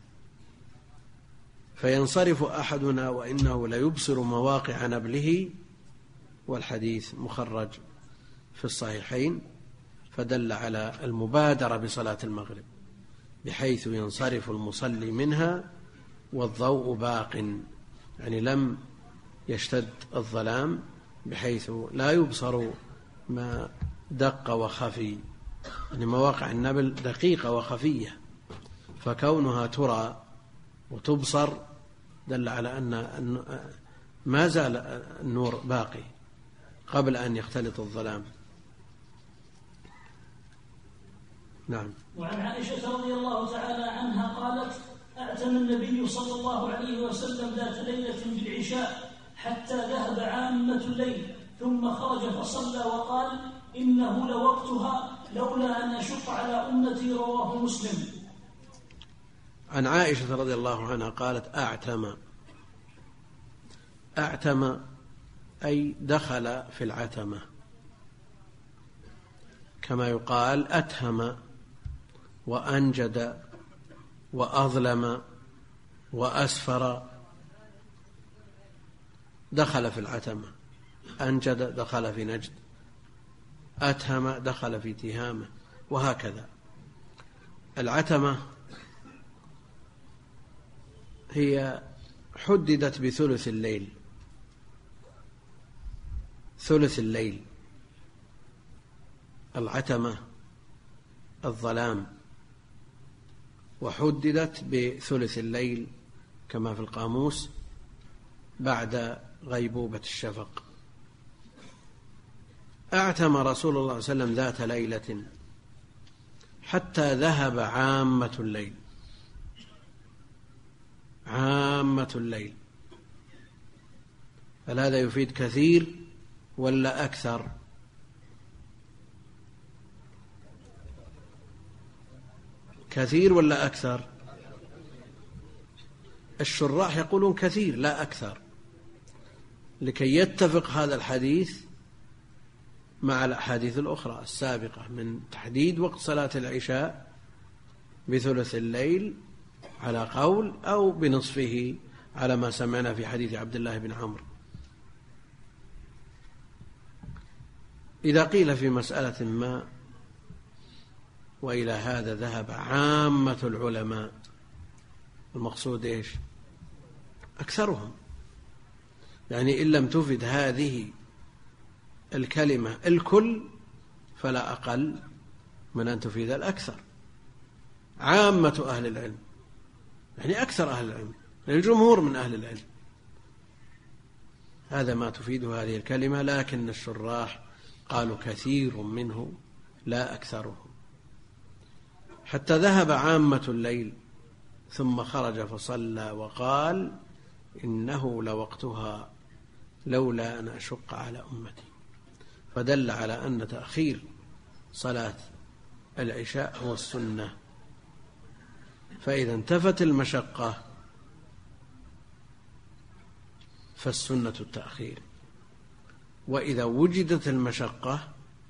S1: فينصرف أحدنا وإنه ليبصر مواقع نبله، والحديث مخرج في الصحيحين، فدل على المبادرة بصلاة المغرب بحيث ينصرف المصلي منها والضوء باق، يعني لم يشتد الظلام بحيث لا يبصر ما دق وخفي. يعني مواقع النبل دقيقة وخفية، فكونها ترى وتبصر دل على أن ما زال النور باقي قبل أن يختلط الظلام. نعم.
S2: وعن عائشة رضي الله تعالى عنها قالت: أعتم النبي صلى الله عليه وسلم ذات ليلة بالعشاء حتى ذهب عامة الليل، ثم خرج فصلى وقال: إنه لوقتها لولا أن أشق على أمتي. رواه مسلم.
S1: عن عائشة رضي الله عنها قالت: أعتم أي دخل في العتمة، كما يقال أتهم وأنجد وأظلم وأسفر، دخل في العتمة. أنجد دخل في نجد، أتهم دخل في تهامة، وهكذا. العتمة هي حددت بثلث الليل، ثلث الليل. العتمة الظلام، وحددت بثلث الليل كما في القاموس بعد غيبوبة الشفق. أعتم رسول الله صلى الله عليه وسلم ذات ليلة حتى ذهب عامة الليل. عامة الليل، هل هذا يفيد كثير ولا أكثر؟ كثير ولا أكثر؟ الشراح يقولون كثير لا أكثر، لكي يتفق هذا الحديث مع الأحاديث الأخرى السابقة من تحديد وقت صلاة العشاء بثلث الليل على قول، أو بنصفه على ما سمعنا في حديث عبد الله بن عمرو. إذا قيل في مسألة ما وإلى هذا ذهب عامة العلماء، المقصود إيش؟ أكثرهم، يعني إن لم تفد هذه الكلمة الكل فلا أقل من أن تفيد الأكثر. عامة أهل العلم يعني أكثر أهل العلم، يعني الجمهور من أهل العلم، هذا ما تفيده هذه الكلمة. لكن الشراح قالوا كثير منه لا أكثره. حتى ذهب عامة الليل ثم خرج فصلى وقال: إنه لوقتها لولا أن أشق على أمتي. فدل على أن تأخير صلاة العشاء هو السنة. فإذا انتفت المشقة فالسنة التأخير، وإذا وجدت المشقة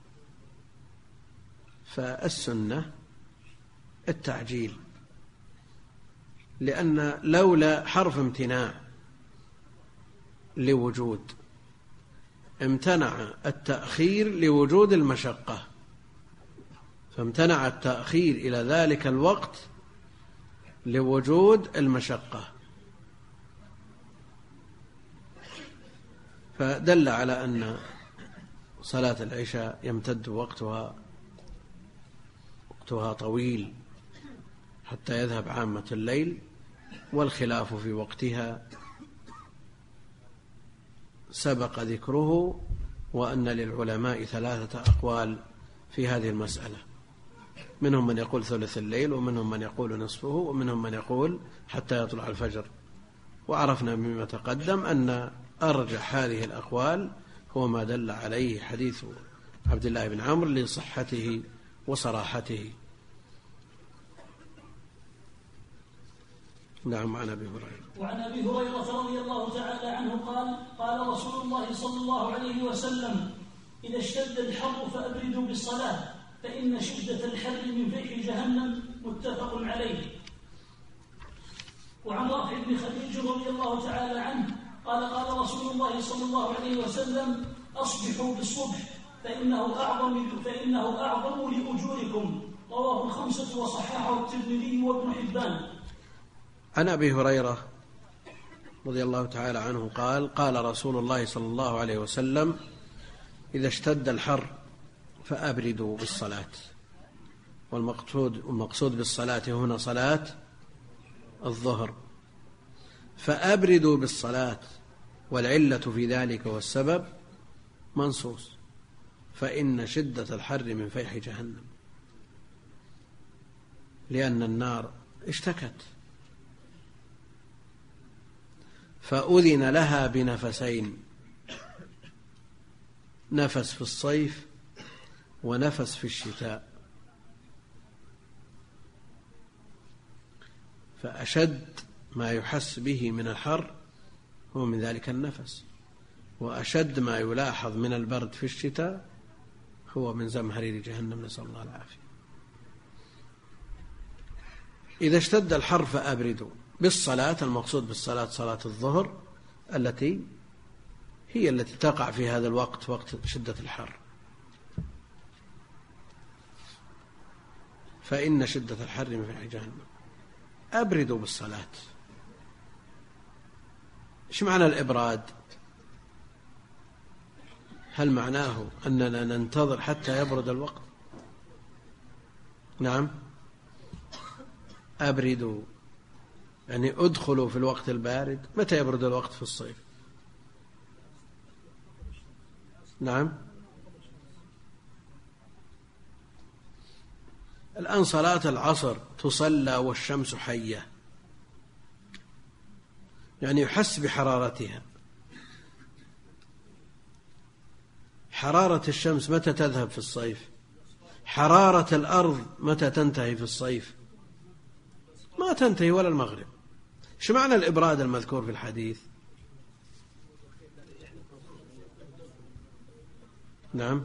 S1: فالسنة التعجيل، لأن لولا حرف امتناع لوجود، امتنع التأخير لوجود المشقة، فامتنع التأخير إلى ذلك الوقت لوجود المشقة، فدل على أن صلاة العشاء يمتد وقتها طويل حتى يذهب عامة الليل. والخلاف في وقتها سبق ذكره، وأن للعلماء 3 أقوال في هذه المسألة، منهم من يقول ثلث الليل، ومنهم من يقول نصفه، ومنهم من يقول حتى يطلع الفجر. وعرفنا مما تقدم أن أرجح هذه الأقوال هو ما دل عليه حديث عبد الله بن عمرو لصحته وصراحته. نعم. عن أبي هريرة.
S2: وعن أبي هريرة رضي الله تعالى عنه قال: قال رسول الله صلى الله عليه وسلم: إذا اشتد الحر فأبردوا بالصلاة فإن شدة الحر من فيح جهنم. متفق عليه. وعن رافع بن خديج رضي الله تعالى عنه قال: قال رسول الله صلى الله عليه وسلم: أصبحوا بالصبح فإنه أعظم لأجوركم. رواه 5 وصححه الترمذي وابن حبان.
S1: عن أبي هريرة رضي الله تعالى عنه قال: قال رسول الله صلى الله عليه وسلم: إذا اشتد الحر فأبردوا بالصلاة. والمقصود بالصلاة هنا صلاة الظهر. فأبردوا بالصلاة، والعلة في ذلك والسبب منصوص: فإن شدة الحر من فيح جهنم. لأن النار اشتكت، فأذن لها بنفسين، نفس في الصيف ونفس في الشتاء، فأشد ما يحس به من الحر هو من ذلك النفس، وأشد ما يلاحظ من البرد في الشتاء هو من زمهرير جهنم، نسأل الله العافية. إذا اشتد الحر فأبردوا بالصلاة، المقصود بالصلاة صلاة الظهر التي هي التي تقع في هذا الوقت، وقت شدة الحر، فإن شدة الحر من جهنم. أبردوا بالصلاة. إيش معنى الإبراد؟ هل معناه أننا ننتظر حتى يبرد الوقت؟ نعم، أبردوا يعني أدخلوا في الوقت البارد. متى يبرد الوقت في الصيف؟ نعم، الآن صلاة العصر تصلى والشمس حية، يعني يحس بحرارتها. حرارة الشمس متى تذهب في الصيف؟ حرارة الأرض متى تنتهي في الصيف؟ ما تنتهي ولا المغرب. ايش معنى الإبراد المذكور في الحديث؟ نعم،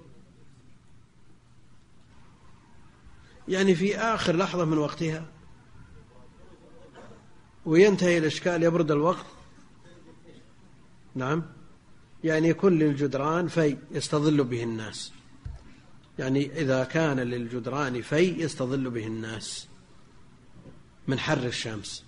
S1: يعني في آخر لحظة من وقتها وينتهي الإشكال، يبرد الوقت. نعم، يعني يكون للجدران في يستظل به الناس، يعني إذا كان للجدران في يستظل به الناس من حر الشمس.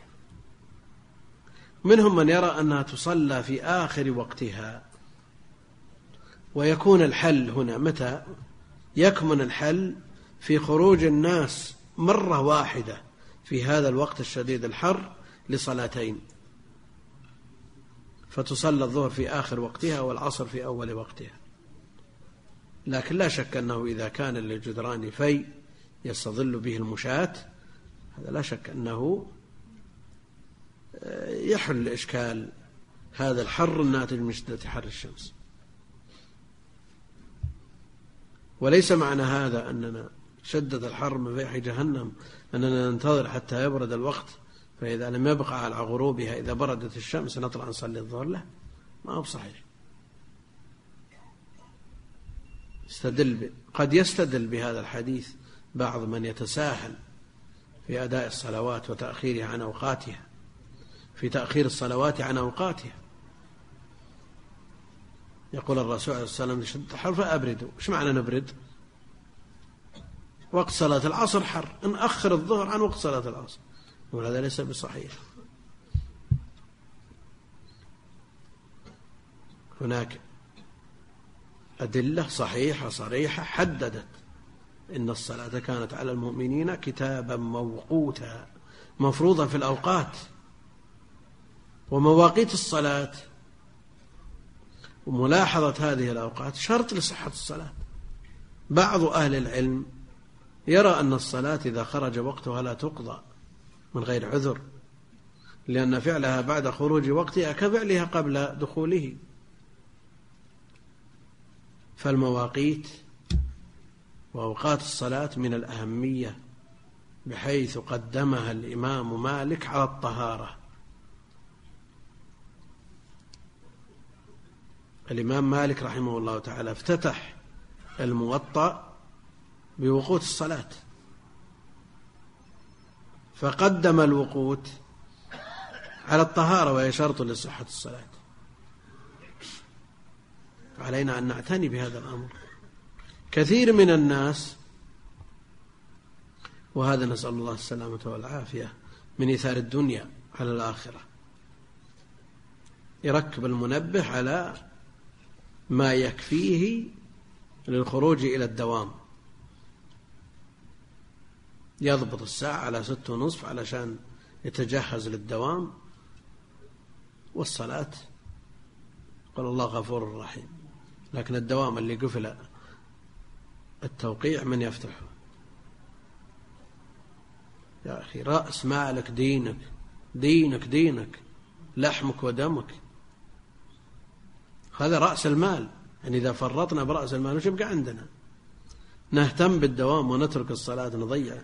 S1: منهم من يرى أنها تصلى في آخر وقتها، ويكون الحل هنا متى؟ يكمن الحل في خروج الناس مرة واحدة في هذا الوقت الشديد الحر لصلاتين، فتصلى الظهر في آخر وقتها والعصر في أول وقتها. لكن لا شك أنه إذا كان للجدران في يستظل به المشاة، هذا لا شك أنه يحل إشكال هذا الحر الناتج من شدة حر الشمس. وليس معنى هذا أننا شدة الحر من فيح جهنم أننا ننتظر حتى يبرد الوقت، فإذا لم يبقى على غروبها إذا بردت الشمس نطلع نصلي الظهر. لا، ما هو صحيح. قد يستدل بهذا الحديث بعض من يتساهل في أداء الصلوات وتأخيرها عن أوقاتها، في تأخير الصلوات عن أوقاتها. يقول الرسول عليه الصلاة والسلام شدة الحر فأبردوا. إيش معنى نبرد؟ وقت صلاة العصر حر، نأخر الظهر عن وقت صلاة العصر، وهذا ليس بصحيح. هناك أدلة صحيحة صريحة حددت إن الصلاة كانت على المؤمنين كتابا موقوتا، مفروضة في الأوقات. ومواقيت الصلاة وملاحظة هذه الأوقات شرط لصحة الصلاة. بعض أهل العلم يرى أن الصلاة إذا خرج وقتها لا تقضى من غير عذر، لأن فعلها بعد خروج وقتها كفعلها قبل دخوله. فالمواقيت وأوقات الصلاة من الأهمية، بحيث قدمها الإمام مالك على الطهارة. الإمام مالك رحمه الله تعالى افتتح الموطأ بوقوت الصلاة، فقدم الوقوت على الطهارة وهي شرط لصحة الصلاة. علينا أن نعتني بهذا الأمر. كثير من الناس، وهذا نسأل الله السلامة والعافية، من إيثار الدنيا على الآخرة، يركب المنبه على ما يكفيه للخروج إلى الدوام، يضبط الساعة على 6:30 علشان يتجهز للدوام، والصلاة قال الله غفور رحيم. لكن الدوام اللي قفل التوقيع من يفتحه؟ يا أخي رأس مالك دينك، دينك لحمك ودمك، هذا رأس المال. يعني إذا فرطنا برأس المال وش يبقى عندنا؟ نهتم بالدوام ونترك الصلاة نضيع.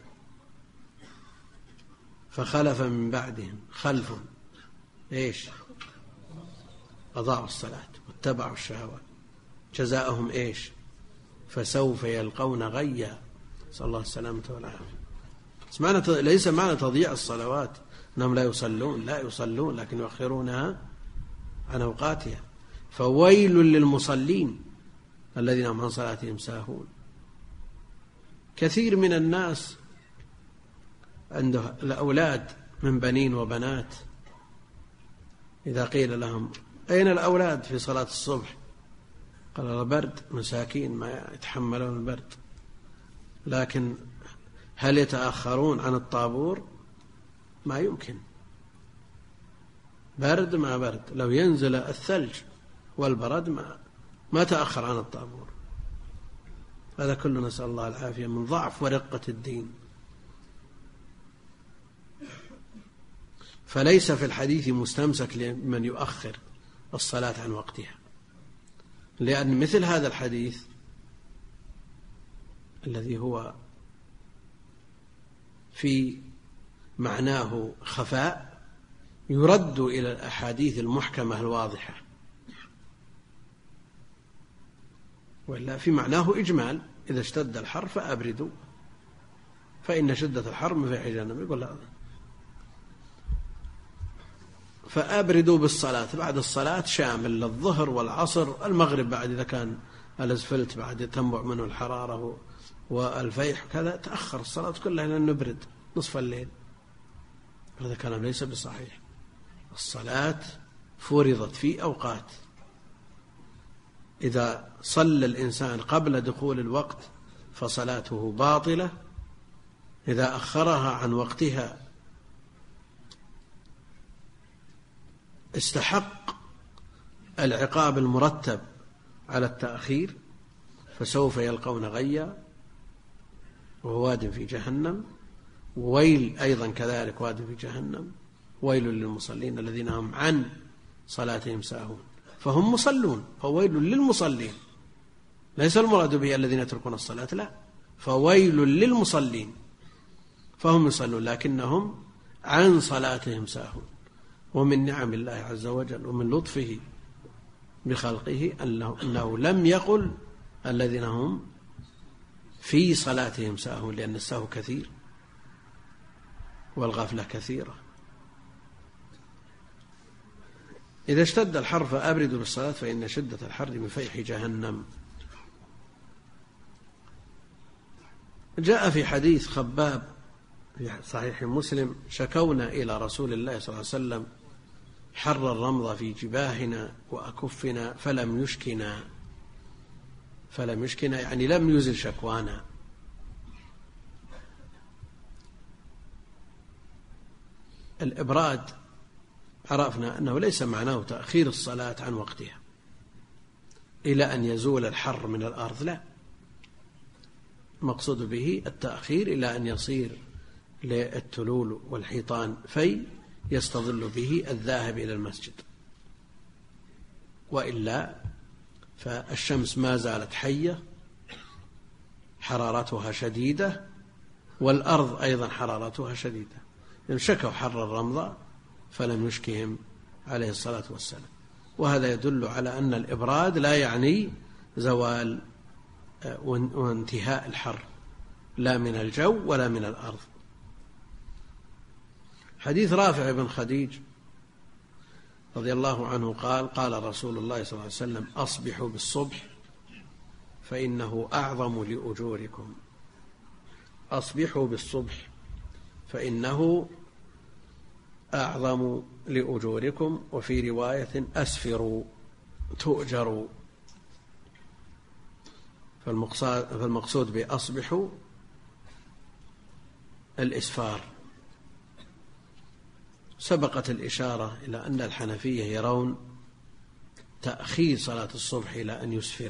S1: فخلف من بعدهم خلف إيش؟ أضاعوا الصلاة واتبعوا الشهوات جزاؤهم إيش؟ فسوف يلقون غيا. صلى الله السلامة والعافية. ليس معنى تضييع الصلوات أنهم لا يصلون لكن يؤخرونها عن أوقاتها. فويل للمصلين الذين هم عن صلاتهم ساهون. كثير من الناس عنده الأولاد من بنين وبنات، إذا قيل لهم أين الأولاد في صلاة الصبح؟ قال البرد، مساكين ما يتحملون البرد. لكن هل يتأخرون عن الطابور؟ ما يمكن، برد ما برد، لو ينزل الثلج والبرد ما تأخر عن الطابور. هذا كله نسأل الله العافية من ضعف ورقة الدين. فليس في الحديث مستمسك لمن يؤخر الصلاة عن وقتها، لأن مثل هذا الحديث الذي هو في معناه خفاء يرد إلى الأحاديث المحكمة الواضحة، وإلا في معناه إجمال: إذا اشتد الحر فأبردوا فإن شدة الحر مفيح جهنم. يقول لا، فأبردوا بالصلاة بعد الصلاة شامل للظهر والعصر، المغرب بعد إذا كان الأسفلت بعد تنبع منه الحرارة والفيح كذا تأخر الصلاة كلها لأن نبرد نصف الليل. هذا كلام ليس بصحيح. الصلاة فرضت في أوقات، إذا صلى الإنسان قبل دخول الوقت فصلاته باطلة، إذا أخرها عن وقتها استحق العقاب المرتب على التأخير، فسوف يلقون غيا وهو واد في جهنم، وويل أيضا كذلك واد في جهنم. ويل للمصلين الذين هم عن صلاتهم ساهون. فهم مصلون، فويل للمصلين، ليس المراد به الذين يتركون الصلاة، لا، فويل للمصلين، فهم يصلون لكنهم عن صلاتهم ساهون. ومن نعم الله عز وجل ومن لطفه بخلقه أنه لم يقل الذين هم في صلاتهم ساهون، لأن السهو كثير والغفلة كثيرة. إذا اشتد الحر فأبردوا بالصلاة فإن شدة الحر من فيح جهنم. جاء في حديث خباب في صحيح مسلم: شكونا إلى رسول الله صلى الله عليه وسلم حر الرمض في جباهنا وأكفنا فلم يشكنا يعني لم يزل شكوانا. الإبراد عرفنا أنه ليس معناه تأخير الصلاة عن وقتها إلى أن يزول الحر من الأرض، لا، مقصود به التأخير إلى أن يصير للتلول والحيطان في يستظل به الذاهب إلى المسجد، وإلا فالشمس ما زالت حية حرارتها شديدة، والأرض أيضا حرارتها شديدة. شكوا حر الرمض فلم يشكهم عليه الصلاة والسلام. وهذا يدل على أن الإبراد لا يعني زوال وانتهاء الحر، لا من الجو ولا من الأرض. حديث رافع بن خديج رضي الله عنه قال: قال رسول الله صلى الله عليه وسلم: أصبحوا بالصبح فإنه أعظم لأجوركم. أصبحوا بالصبح فإنه أعظم لأجوركم. وفي رواية: أسفروا تؤجروا. فالمقصود بأصبحوا الإسفار. سبقت الإشارة إلى أن الحنفية يرون تأخير صلاة الصبح إلى أن يسفر،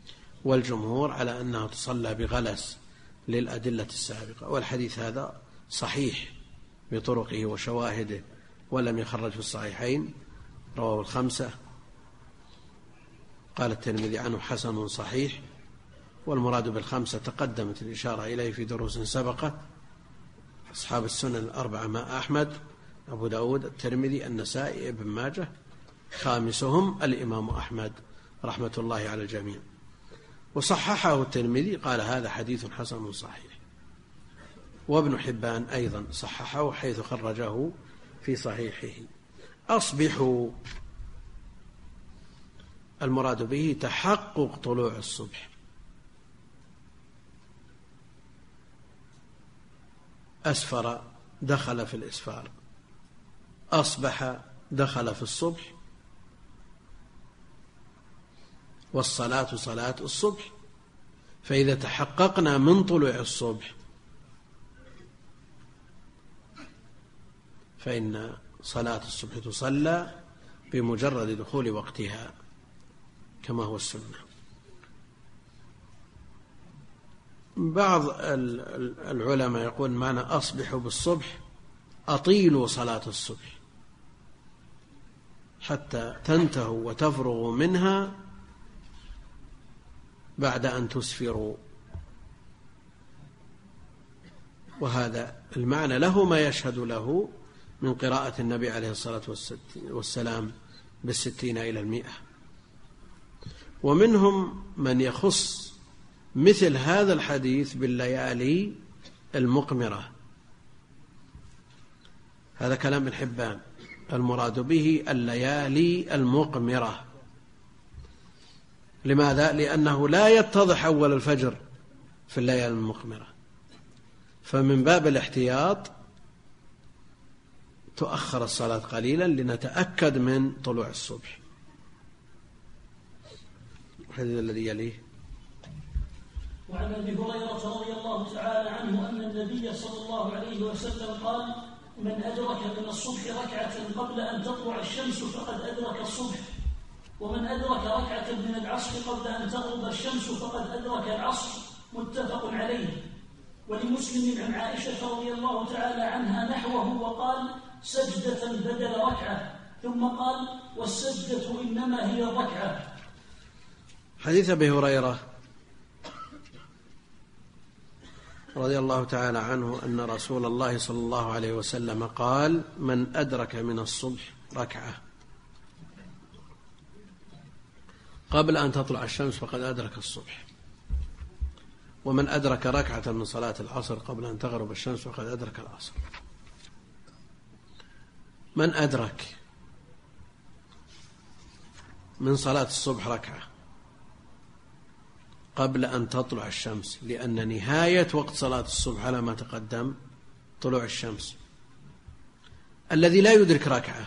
S1: والجمهور على أنها تصلى بغلس للأدلة السابقة. والحديث هذا صحيح بطرقه وشواهده ولم يخرج في الصحيحين، رواه الخمسة. قال الترمذي عنه حسن صحيح، والمراد بالخمسة تقدمت الإشارة إليه في دروس سبقة، أصحاب السنن الأربعة مع أحمد، أبو داود، الترمذي، النسائي، ابن ماجه، خامسهم الإمام أحمد رحمة الله على الجميع. وصححه الترمذي قال هذا حديث حسن صحيح، وابن حبان أيضا صححه حيث خرجه في صحيحه. أصبحوا المراد به تحقق طلوع الصبح، أسفر دخل في الإسفار، أصبح دخل في الصبح، والصلاة صلاة الصبح. فإذا تحققنا من طلوع الصبح فإن صلاة الصبح تصلى بمجرد دخول وقتها كما هو السنة. بعض العلماء يقول معنى أصبحوا بالصبح أطيلوا صلاة الصبح حتى تنتهوا وتفرغوا منها بعد أن تسفروا، وهذا المعنى له ما يشهد له من قراءة النبي عليه الصلاة والسلام 60 إلى 100. ومنهم من يخص مثل هذا الحديث بالليالي المقمرة، هذا كلام ابن حبان، المراد به الليالي المقمرة. لماذا؟ لأنه لا يتضح أول الفجر في الليالي المقمرة، فمن باب الاحتياط تؤخر الصلاة قليلا لنتأكد من طلوع الصبح. الحديث الذي يليه:
S2: وعن ابي هريره رضي الله تعالى عنه ان النبي صلى الله عليه وسلم قال: من ادرك من الصبح ركعه قبل ان تطلع الشمس فقد ادرك الصبح، ومن ادرك ركعه من العصر قبل ان تغرب الشمس فقد ادرك العصر. متفق عليه. ولمسلم عن عائشه رضي الله تعالى عنها نحوه وقال: سجدة بدل ركعة، ثم قال: والسجدة إنما هي الركعة.
S1: حديث أبي هريرة رضي الله تعالى عنه أن رسول الله صلى الله عليه وسلم قال: من أدرك من الصبح ركعة قبل أن تطلع الشمس فقد أدرك الصبح، ومن أدرك ركعة من صلاة العصر قبل أن تغرب الشمس فقد أدرك العصر. من أدرك من صلاة الصبح ركعة قبل أن تطلع الشمس، لأن نهاية وقت صلاة الصبح على ما تقدم طلوع الشمس. الذي لا يدرك ركعة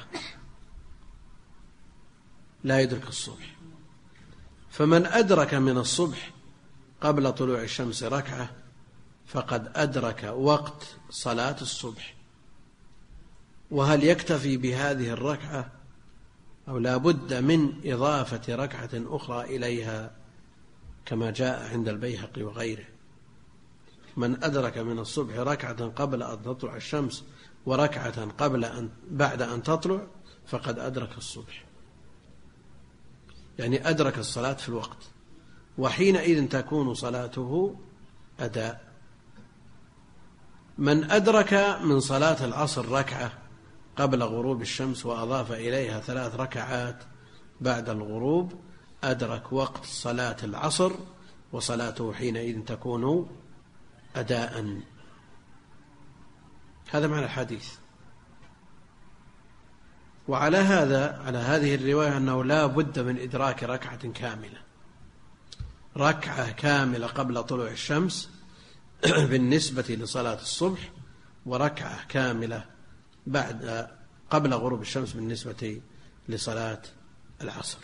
S1: لا يدرك الصبح، فمن أدرك من الصبح قبل طلوع الشمس ركعة فقد أدرك وقت صلاة الصبح. وهل يكتفي بهذه الركعة أو لا بد من إضافة ركعة أخرى إليها كما جاء عند البيهقي وغيره؟ من أدرك من الصبح ركعة قبل أن تطلع الشمس وركعة بعد أن تطلع فقد أدرك الصبح، يعني أدرك الصلاة في الوقت، وحينئذ تكون صلاته أداء. من أدرك من صلاة العصر ركعة قبل غروب الشمس وأضاف إليها 3 ركعات بعد الغروب أدرك وقت صلاة العصر، وصلاته حينئذ تكون أداء. هذا معنى الحديث. وعلى هذا، على هذه الرواية، أنه لا بد من إدراك ركعة كاملة، ركعة كاملة قبل طلوع الشمس بالنسبة لصلاة الصبح، وركعة كاملة قبل غروب الشمس بالنسبة لصلاة العصر.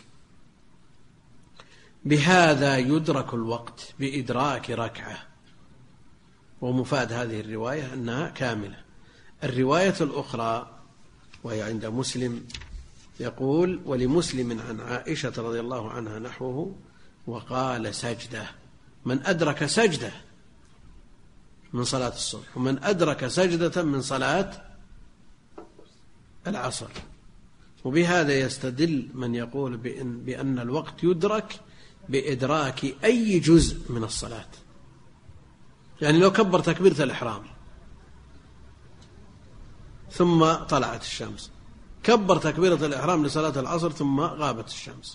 S1: بهذا يدرك الوقت بإدراك ركعة. ومفاد هذه الرواية أنها كاملة. الرواية الأخرى وهي عند مسلم يقول: ولمسلم عن عائشة رضي الله عنها نحوه وقال: سجدة. من أدرك سجدة من صلاة الصبح، ومن أدرك سجدة من صلاة العصر. وبهذا يستدل من يقول بأن الوقت يدرك بإدراك أي جزء من الصلاة. يعني لو كبر تكبيرة الإحرام ثم طلعت الشمس، كبر تكبيرة الإحرام لصلاة العصر ثم غابت الشمس،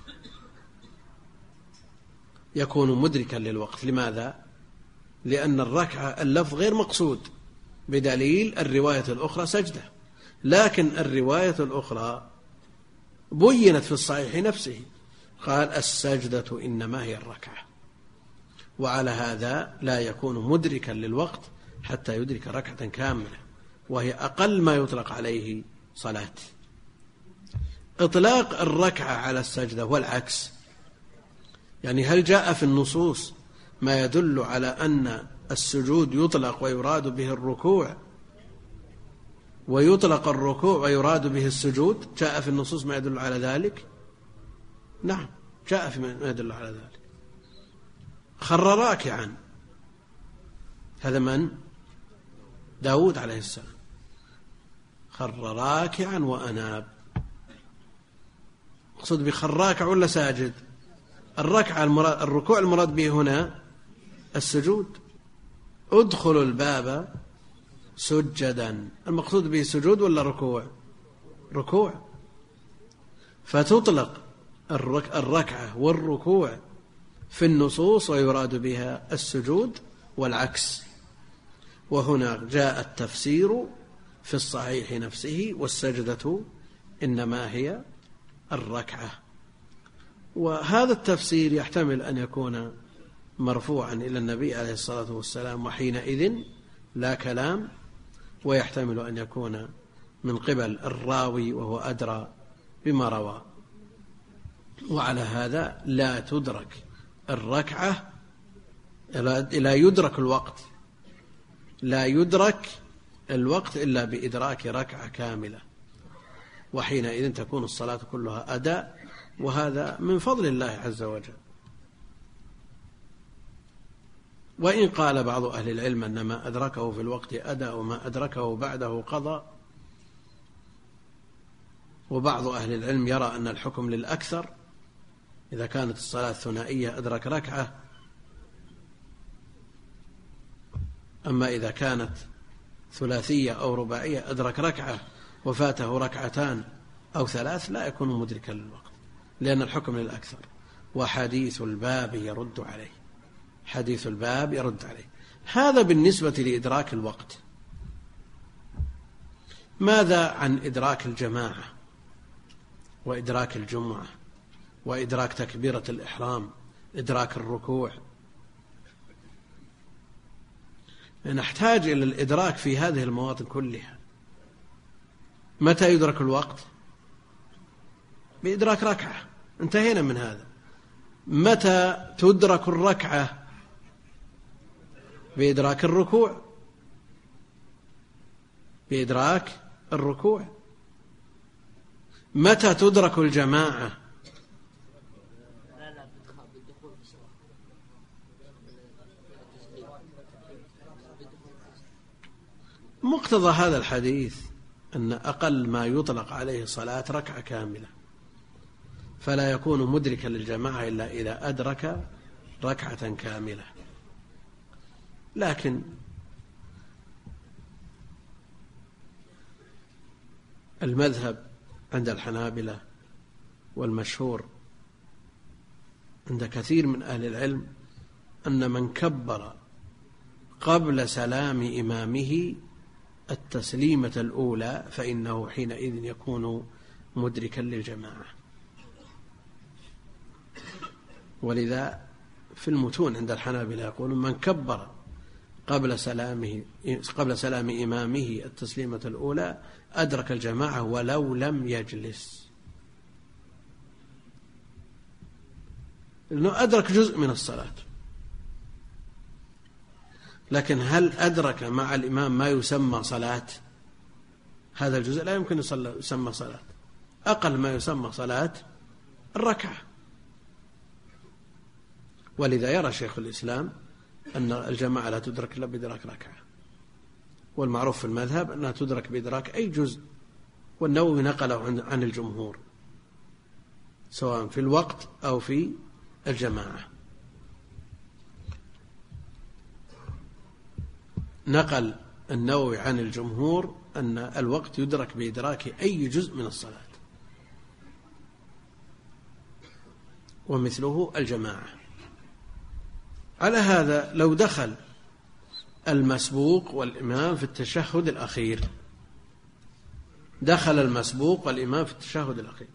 S1: يكون مدركا للوقت. لماذا؟ لأن الركعة اللفظ غير مقصود، بدليل الرواية الأخرى سجدة، لكن الرواية الأخرى بينت في الصحيح نفسه، قال السجدة إنما هي الركعة. وعلى هذا لا يكون مدركا للوقت حتى يدرك ركعة كاملة، وهي أقل ما يطلق عليه صلاة. إطلاق الركعة على السجدة والعكس، يعني هل جاء في النصوص ما يدل على أن السجود يطلق ويراد به الركوع، ويطلق الركوع ويراد به السجود؟ جاء في النصوص ما يدل على ذلك؟ نعم، جاء في ما يدل على ذلك. خر راكعا، هذا من؟ داود عليه السلام، خر راكعا وأناب. مقصود بخر راكع ولا ساجد؟ الركعة الركوع المراد به هنا السجود. ادخلوا الباب سجدا، المقصود به سجود ولا ركوع؟ ركوع. فتطلق الركعة والركوع في النصوص ويراد بها السجود والعكس. وهنا جاء التفسير في الصحيح نفسه، والسجدة إنما هي الركعة. وهذا التفسير يحتمل أن يكون مرفوعا إلى النبي عليه الصلاة والسلام، وحينئذ لا كلام، ويحتمل أن يكون من قبل الراوي وهو أدرى بما روى. وعلى هذا لا تدرك الركعة، لا يدرك الوقت، لا يدرك الوقت إلا بإدراك ركعة كاملة، وحينئذ تكون الصلاة كلها أداء، وهذا من فضل الله عز وجل. وإن قال بعض أهل العلم أن ما أدركه في الوقت أداء وما أدركه بعده قضاء، وبعض أهل العلم يرى أن الحكم للأكثر، إذا كانت الصلاة ثنائية أدرك ركعة، أما إذا كانت ثلاثية أو رباعية أدرك ركعة وفاته ركعتان أو ثلاث لا يكون مدركا للوقت، لأن الحكم للأكثر. وحديث الباب يرد عليه، حديث الباب يرد عليه. هذا بالنسبة لإدراك الوقت. ماذا عن إدراك الجماعة وإدراك الجمعة وإدراك تكبيرة الإحرام، إدراك الركوع؟ نحتاج إلى الإدراك في هذه المواطن كلها. متى يدرك الوقت؟ بإدراك ركعة، انتهينا من هذا. متى تدرك الركعة؟ بإدراك الركوع، بإدراك الركوع. متى تدرك الجماعة؟ مقتضى هذا الحديث أن أقل ما يطلق عليه صلاة ركعة كاملة، فلا يكون مدركا للجماعة إلا إذا أدرك ركعة كاملة. لكن المذهب عند الحنابلة والمشهور عند كثير من أهل العلم أن من كبر قبل سلام إمامه التسليمة الأولى فإنه حينئذ يكون مدركا للجماعة. ولذا في المتون عند الحنابلة يقولون من كبر قبل سلام إمامه التسليمة الأولى أدرك الجماعة ولو لم يجلس، لأنه أدرك جزء من الصلاة. لكن هل أدرك مع الإمام ما يسمى صلاة؟ هذا الجزء لا يمكن يسمى صلاة. أقل ما يسمى صلاة الركعة. ولذا يرى شيخ الإسلام أن الجماعة لا تدرك إلا بإدراك ركعة، والمعروف في المذهب أنها تدرك بإدراك أي جزء، والنووي نقله عن الجمهور سواء في الوقت أو في الجماعة. نقل النووي عن الجمهور أن الوقت يدرك بإدراك أي جزء من الصلاة، ومثله الجماعة. على هذا لو دخل المسبوق والإمام في التشهد الأخير، دخل المسبوق والإمام في التشهد الأخير،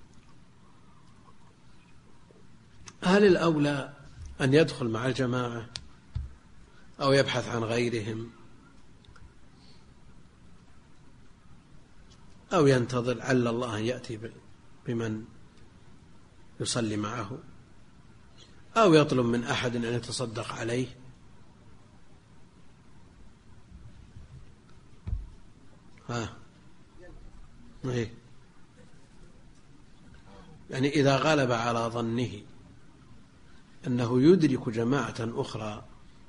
S1: هل الأولى أن يدخل مع الجماعة أو يبحث عن غيرهم أو ينتظر لعل الله أن يأتي بمن يصلي معه أو يطلب من أحد أن يتصدق عليه؟ يعني إذا غلب على ظنه أنه يدرك جماعة أخرى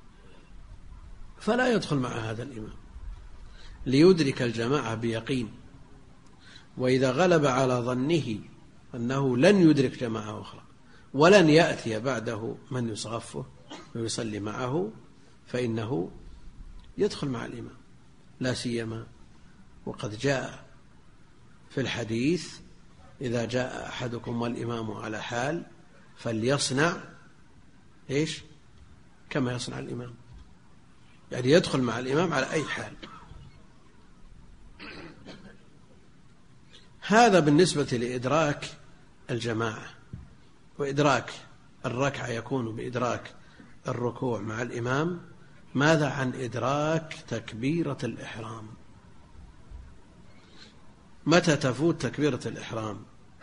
S1: فلا يدخل مع هذا الإمام ليدرك الجماعة بيقين. وإذا غلب على ظنه أنه لن يدرك جماعة أخرى ولن يأتي بعده من يصغفه ويصلي معه فإنه يدخل مع الإمام، لا سيما وقد جاء في الحديث: إذا جاء أحدكم والإمام على حال فليصنع كما يصنع الإمام، يعني يدخل مع الإمام على أي حال. هذا بالنسبة لإدراك الجماعة. وإدراك الركعة يكون بإدراك الركوع مع الإمام. ماذا عن إدراك تكبيرة الإحرام؟ متى تفوت تكبيرة الإحرام؟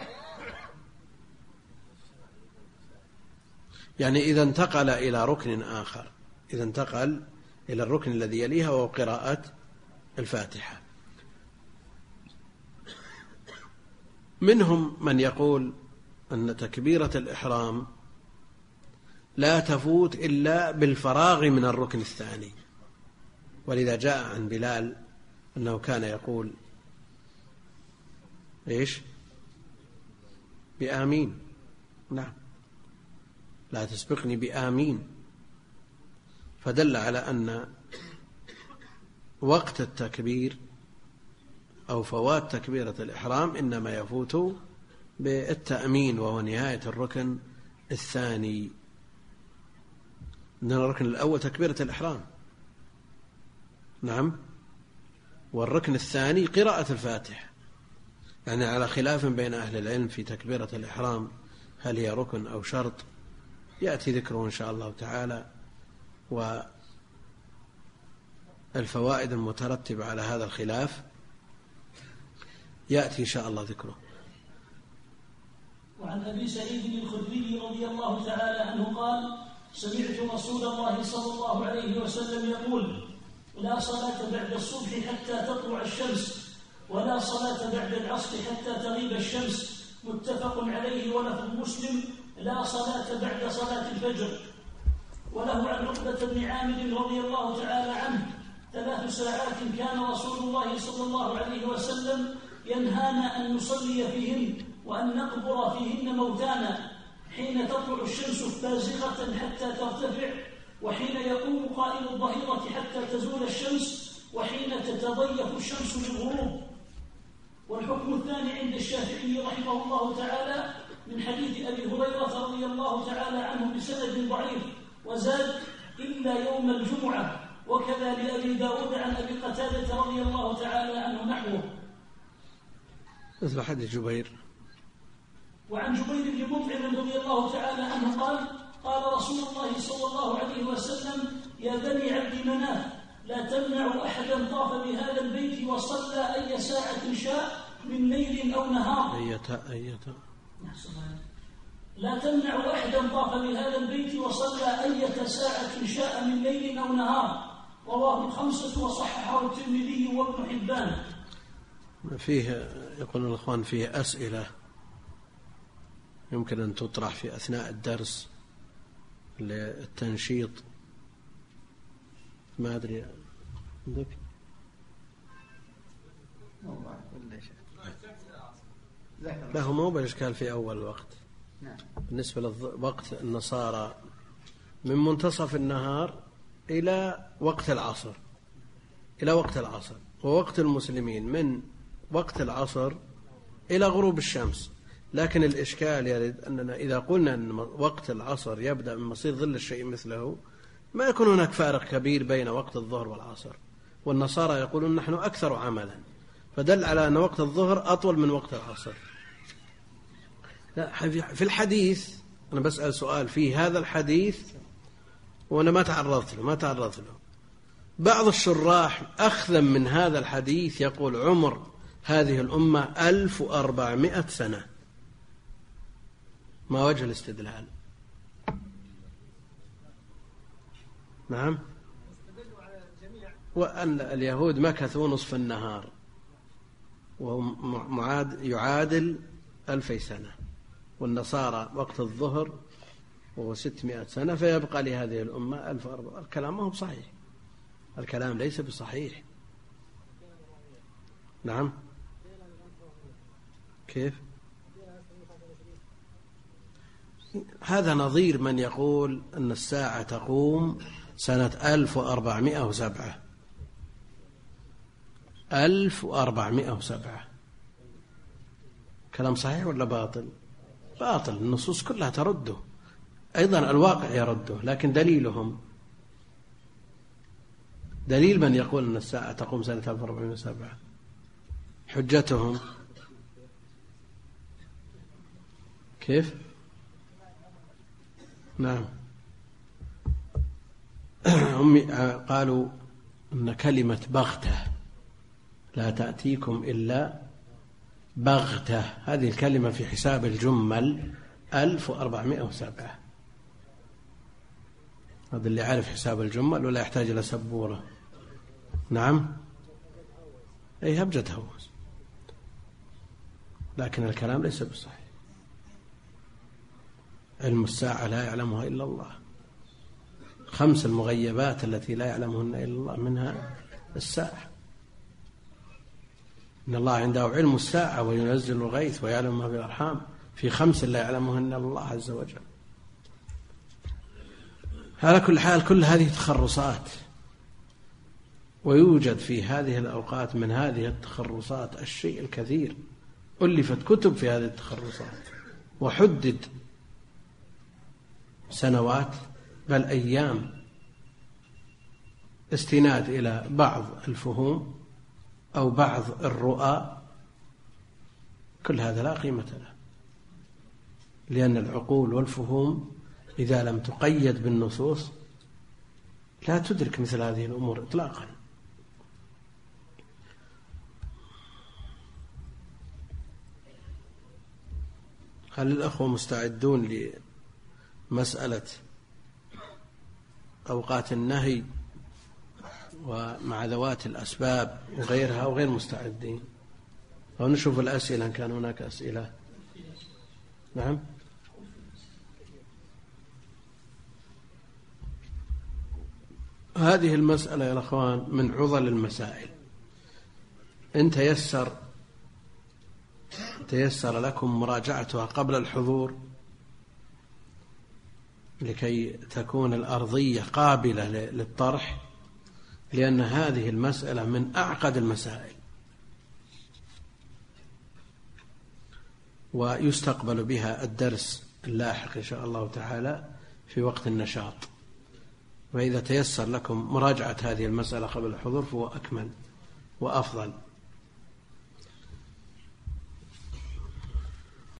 S1: يعني إذا انتقل إلى ركن آخر، إذا انتقل إلى الركن الذي يليها وهو قراءة الفاتحة. منهم من يقول أن تكبيرة الإحرام لا تفوت إلا بالفراغ من الركن الثاني، ولذا جاء عن بلال أنه كان يقول بآمين، نعم، لا تسبقني بآمين، فدل على أن وقت التكبير أو فوات تكبيرة الإحرام إنما يفوت بالتأمين، وهو نهاية الركن الثاني. إن الركن الأول تكبيرة الإحرام، نعم، والركن الثاني قراءة الفاتحة. يعني على خلاف بين أهل العلم في تكبيرة الإحرام، هل هي ركن أو شرط؟ يأتي ذكره إن شاء الله تعالى، والفوائد المترتبة على هذا الخلاف يأتي إن شاء الله ذكره.
S2: وعن أبي سعيد الخدري رضي الله تعالى عنه قال: سمعت رسول الله صلى الله عليه وسلم يقول: لا صلاة بعد الصبح حتى تطلع الشمس، ولا صلاة بعد العصر حتى تغيب الشمس. متفق عليه. ولفظ مسلم: لا صلاة بعد صلاة الفجر. وله عن عقبة بن عامر رضي الله تعالى عنه: 3 ساعات كان رسول الله صلى الله عليه وسلم ينهانا أن نصلي فيهن وأن نقبر فيهن موتانا، حين تطلع الشمس بازغة حتى ترتفع، وحين يقوم قائم الظهيرة حتى تزول الشمس، وحين تتضيف الشمس للغروب. والحكم الثاني عند الشافعي رحمه الله تعالى من حديث أبي هريرة رضي الله تعالى عنه بسند ضعيف، وزاد: إلا يوم الجمعة. وكذا لأبي داود عن أبي قتادة رضي الله تعالى عنه نحوه.
S1: مثل حديث جبير.
S2: وعن جبير بن مطعم رضي الله تعالى عنه قال: قال رسول الله صلى الله عليه وسلم: يا بني عبد مناف، لا تمنعوا أحدا طاف بهذا البيت وصلى أي ساعة شاء من ليل أو نهار. لا تمنعوا أحدا طاف بهذا البيت وصلى أي ساعة شاء من ليل أو نهار. رواه 5 وصححه الترمذي وابن حبان.
S1: فيه يقول الأخوان فيه أسئلة يمكن أن تطرح في أثناء الدرس للتنشيط ما أدري عندك؟ لا هو مو بالإشكال في أول الوقت. بالنسبة لوقت النصارى من منتصف النهار إلى وقت العصر، ووقت المسلمين من وقت العصر إلى غروب الشمس. لكن الإشكال يرد أننا إذا قلنا أن وقت العصر يبدأ من مصير ظل الشيء مثله، ما يكون هناك فارق كبير بين وقت الظهر والعصر، والنصارى يقولون نحن أكثر عملا، فدل على أن وقت الظهر أطول من وقت العصر. في الحديث أنا بسأل سؤال في هذا الحديث وأنا ما تعرضت له. بعض الشراح أخذا من هذا الحديث يقول عمر هذه الأمة 1400 سنة. ما وجه الاستدلال؟ نعم، وأن اليهود مكثوا نصف النهار وهو يعادل 2000 سنة، والنصارى وقت الظهر وهو 600 سنة، فيبقى لهذه الأمة 1400. الكلام ما هو بصحيح، الكلام ليس بصحيح. نعم، كيف؟ هذا نظير من يقول أن الساعة تقوم سنة 1407. 1407 كلام صحيح ولا باطل؟ باطل. النصوص كلها ترده، أيضا الواقع يرده، لكن دليل من يقول أن الساعة تقوم سنة 1407 حجتهم كيف؟ نعم، هم قالوا أن كلمة بغتة لا تأتيكم إلا بغتة، هذه الكلمة في حساب الجمل 1407. هذا اللي عارف حساب الجمل ولا يحتاج إلى سبورة. نعم، أي هبجة هوس، لكن الكلام ليس بالصحيح. علم الساعة لا يعلمها إلا الله، 5 المغيبات التي لا يعلمهن إلا الله منها الساعة. إن الله عنده علم الساعة وينزل الغيث ويعلم ما في الأرحام، في 5 لا يعلمهن إلا الله عز وجل. على كل حال كل هذه تخرصات، ويوجد في هذه الأوقات من هذه التخرصات الشيء الكثير. ألفت كتب في هذه التخرصات وحدد سنوات بل أيام استناد إلى بعض الفهوم أو بعض الرؤى. كل هذا لا قيمة له، لأن العقول والفهوم إذا لم تقيد بالنصوص لا تدرك مثل هذه الأمور إطلاقا. هل الأخوة مستعدون لمسألة أوقات النهي ومع ذوات الأسباب وغيرها، وغير مستعدين؟ أو نشوف الأسئلة إن كان هناك أسئلة. نعم، هذه المسألة يا الأخوان من عضل المسائل. إن تيسر لكم مراجعتها قبل الحضور لكي تكون الأرضية قابلة للطرح، لأن هذه المسألة من أعقد المسائل، ويستقبل بها الدرس اللاحق إن شاء الله تعالى في وقت النشاط. وإذا تيسر لكم مراجعة هذه المسألة قبل الحضور فهو أكمل وأفضل.